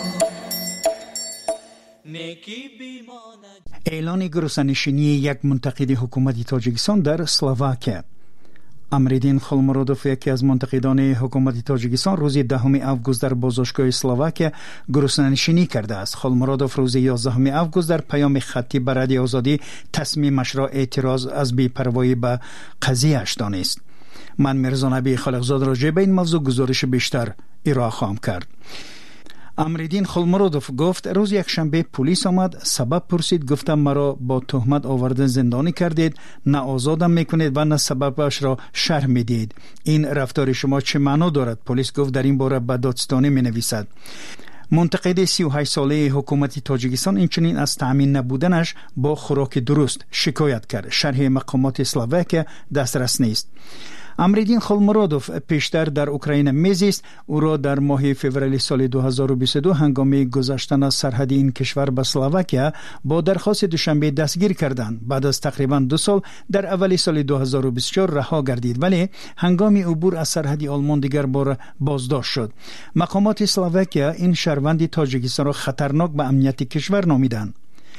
نیکی بیماند. اعلان گروسانشینی یک منتقد حکومت تاجیکستان در اسلواکیه. امریدین خولمرودوف یکی از منتقدان حکومت تاجیکستان روز 10 آگوست در بازداشتگاه اسلواکیه گروسانشینی کرده است. خولمرودوف روز 11 آگوست در پیام خطی به رادیو آزادی تصمیمش را اعتراض از بی‌پروایی به قضیه‌اش دانست. من میرزا نبی خالقزاد راجع به این موضوع گزارش بیشتر ارائه خواهم کرد. امریدین خولمرودوف گفت روز یکشنبه پلیس آمد، سبب پرسید، گفتم مرا با تهمت آوردن زندانی کردید، نه آزادم میکنید و نه سببش را شرح میدید. این رفتار شما چه معنا دارد؟ پلیس گفت در این باره به دادستانی می نویسد. منتقد 38 ساله حکومت تاجیکستان اینچنین از تامین نبودنش با خوراک درست شکایت کرد. شرح مقامات اسلواکیه دسترس نیست. امریدین خولمرودوف پیشتر در اوکراین میزیست. او را در ماه فوریه سال 2022 هنگام گذشتن از سرحد این کشور به اسلواکیه با درخواست دوشنبه دستگیر کردند. بعد از تقریبا 2 سال در اول سال 2024 رها گردید، ولی هنگام عبور از سرحد آلمان دیگر بار بازداشت شد. مقامات اسلواکیه این شهروند تاجیکستان را خطرناک به امنیت کشور نامیدند.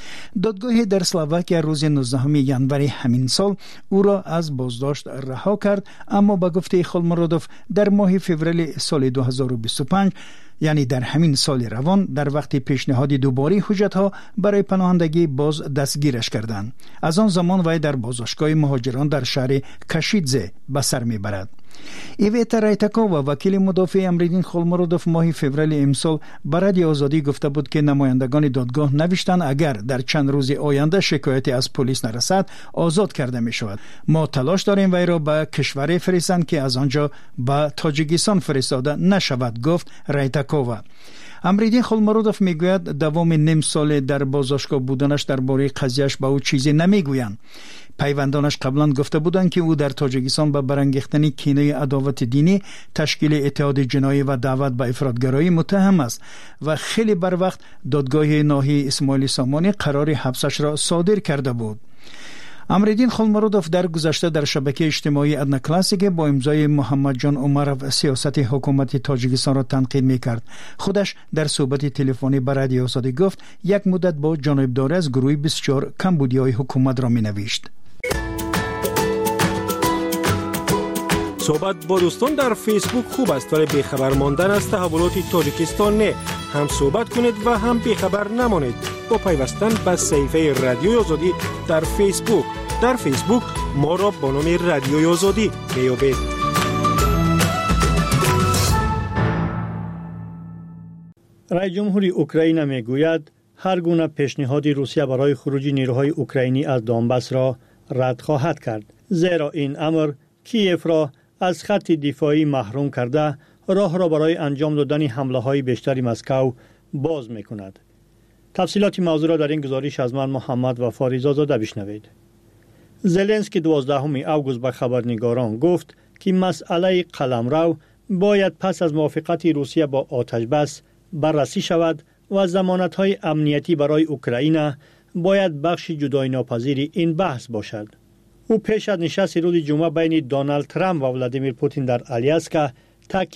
دادگاه در اسلواکیه روز 19 ژانویه همین سال او را از بازداشت رها کرد، اما به گفته خولمرودوف در ماه فوریه سال 2025 یعنی در همین سال روان در وقت پیشنهاد دوباره حجت‌ها برای پناهندگی باز دستگیرش کردند. از آن زمان وی در بازداشتگاه مهاجران در شهر کشیدزه به سر میبرد. ایویتا رایتاکووا وکیل مدافع امریدین خولمرودوف ماه فوریه امسال به رادیو آزادی گفته بود که نمایندگان دادگاه نوشتند اگر در چند روز آینده شکایتی از پلیس نرسد آزاد کرده می شود. ما تلاش داریم وی را به کشوری فرستند که از آنجا به تاجیکستان فرستاده نشود، گفت رایتاکووا. امریدین خولمرودوف میگوید دوام نیم سال در بازداشتگاه بودنش درباره قضیهش به او چیزی نمیگویند. پیوندانش قبلا گفته بودند که او در تاجیکستان به برانگیختن کینه عداوت دینی، تشکیل اتحاد جنایی و دعوت به افراطگرایی متهم است و خیلی بر وقت دادگاه ناحیه اسماعیل سامانی قرار حبسش را صادر کرده بود. امریدین خولمرودوف در گذشته در شبکه اجتماعی ادنا کلاسیک با امضای محمد جان عمرov سیاست حکومت تاجیکستان را تنقید میکرد. خودش در صحبت تلفنی با رادیو آزادی گفت یک مدت با جانبداری از گروه 24 کمبودیای حکومت را مینوشت. صحبت با دوستان در فیسبوک خوب است، ولی بیخبر ماندن از تحولات تاجیکستان نه. هم صحبت کنید و هم بیخبر نمانید با پیوستن به صفحه رادیو آزادی در فیسبوک. در فیسبوک ما را با نام رادیو آزادی میابید. رئیس جمهور اوکراین میگوید هر گونه پیشنهاد روسیه برای خروج نیروهای اوکراینی از دونباس را رد خواهد کرد، زیرا این امر کیف را از خط دفاعی محروم کرده راه را برای انجام دادن حمله های بیشتری مسکو باز می کند. تفصیلات موضوع را در این گزارش از من محمد وفا رضازاده بشنوید. زلنسکی 12 اوگوست به خبرنگاران گفت که مسئله قلمرو باید پس از موافقت روسیه با آتش بس بررسی شود و ضمانت‌های امنیتی برای اوکراین باید بخش جدای ناپذیر این بحث باشد. او پیش از نشست روز جمعه بین دونالد ترامپ و ولادیمیر پوتین در آلیاسکا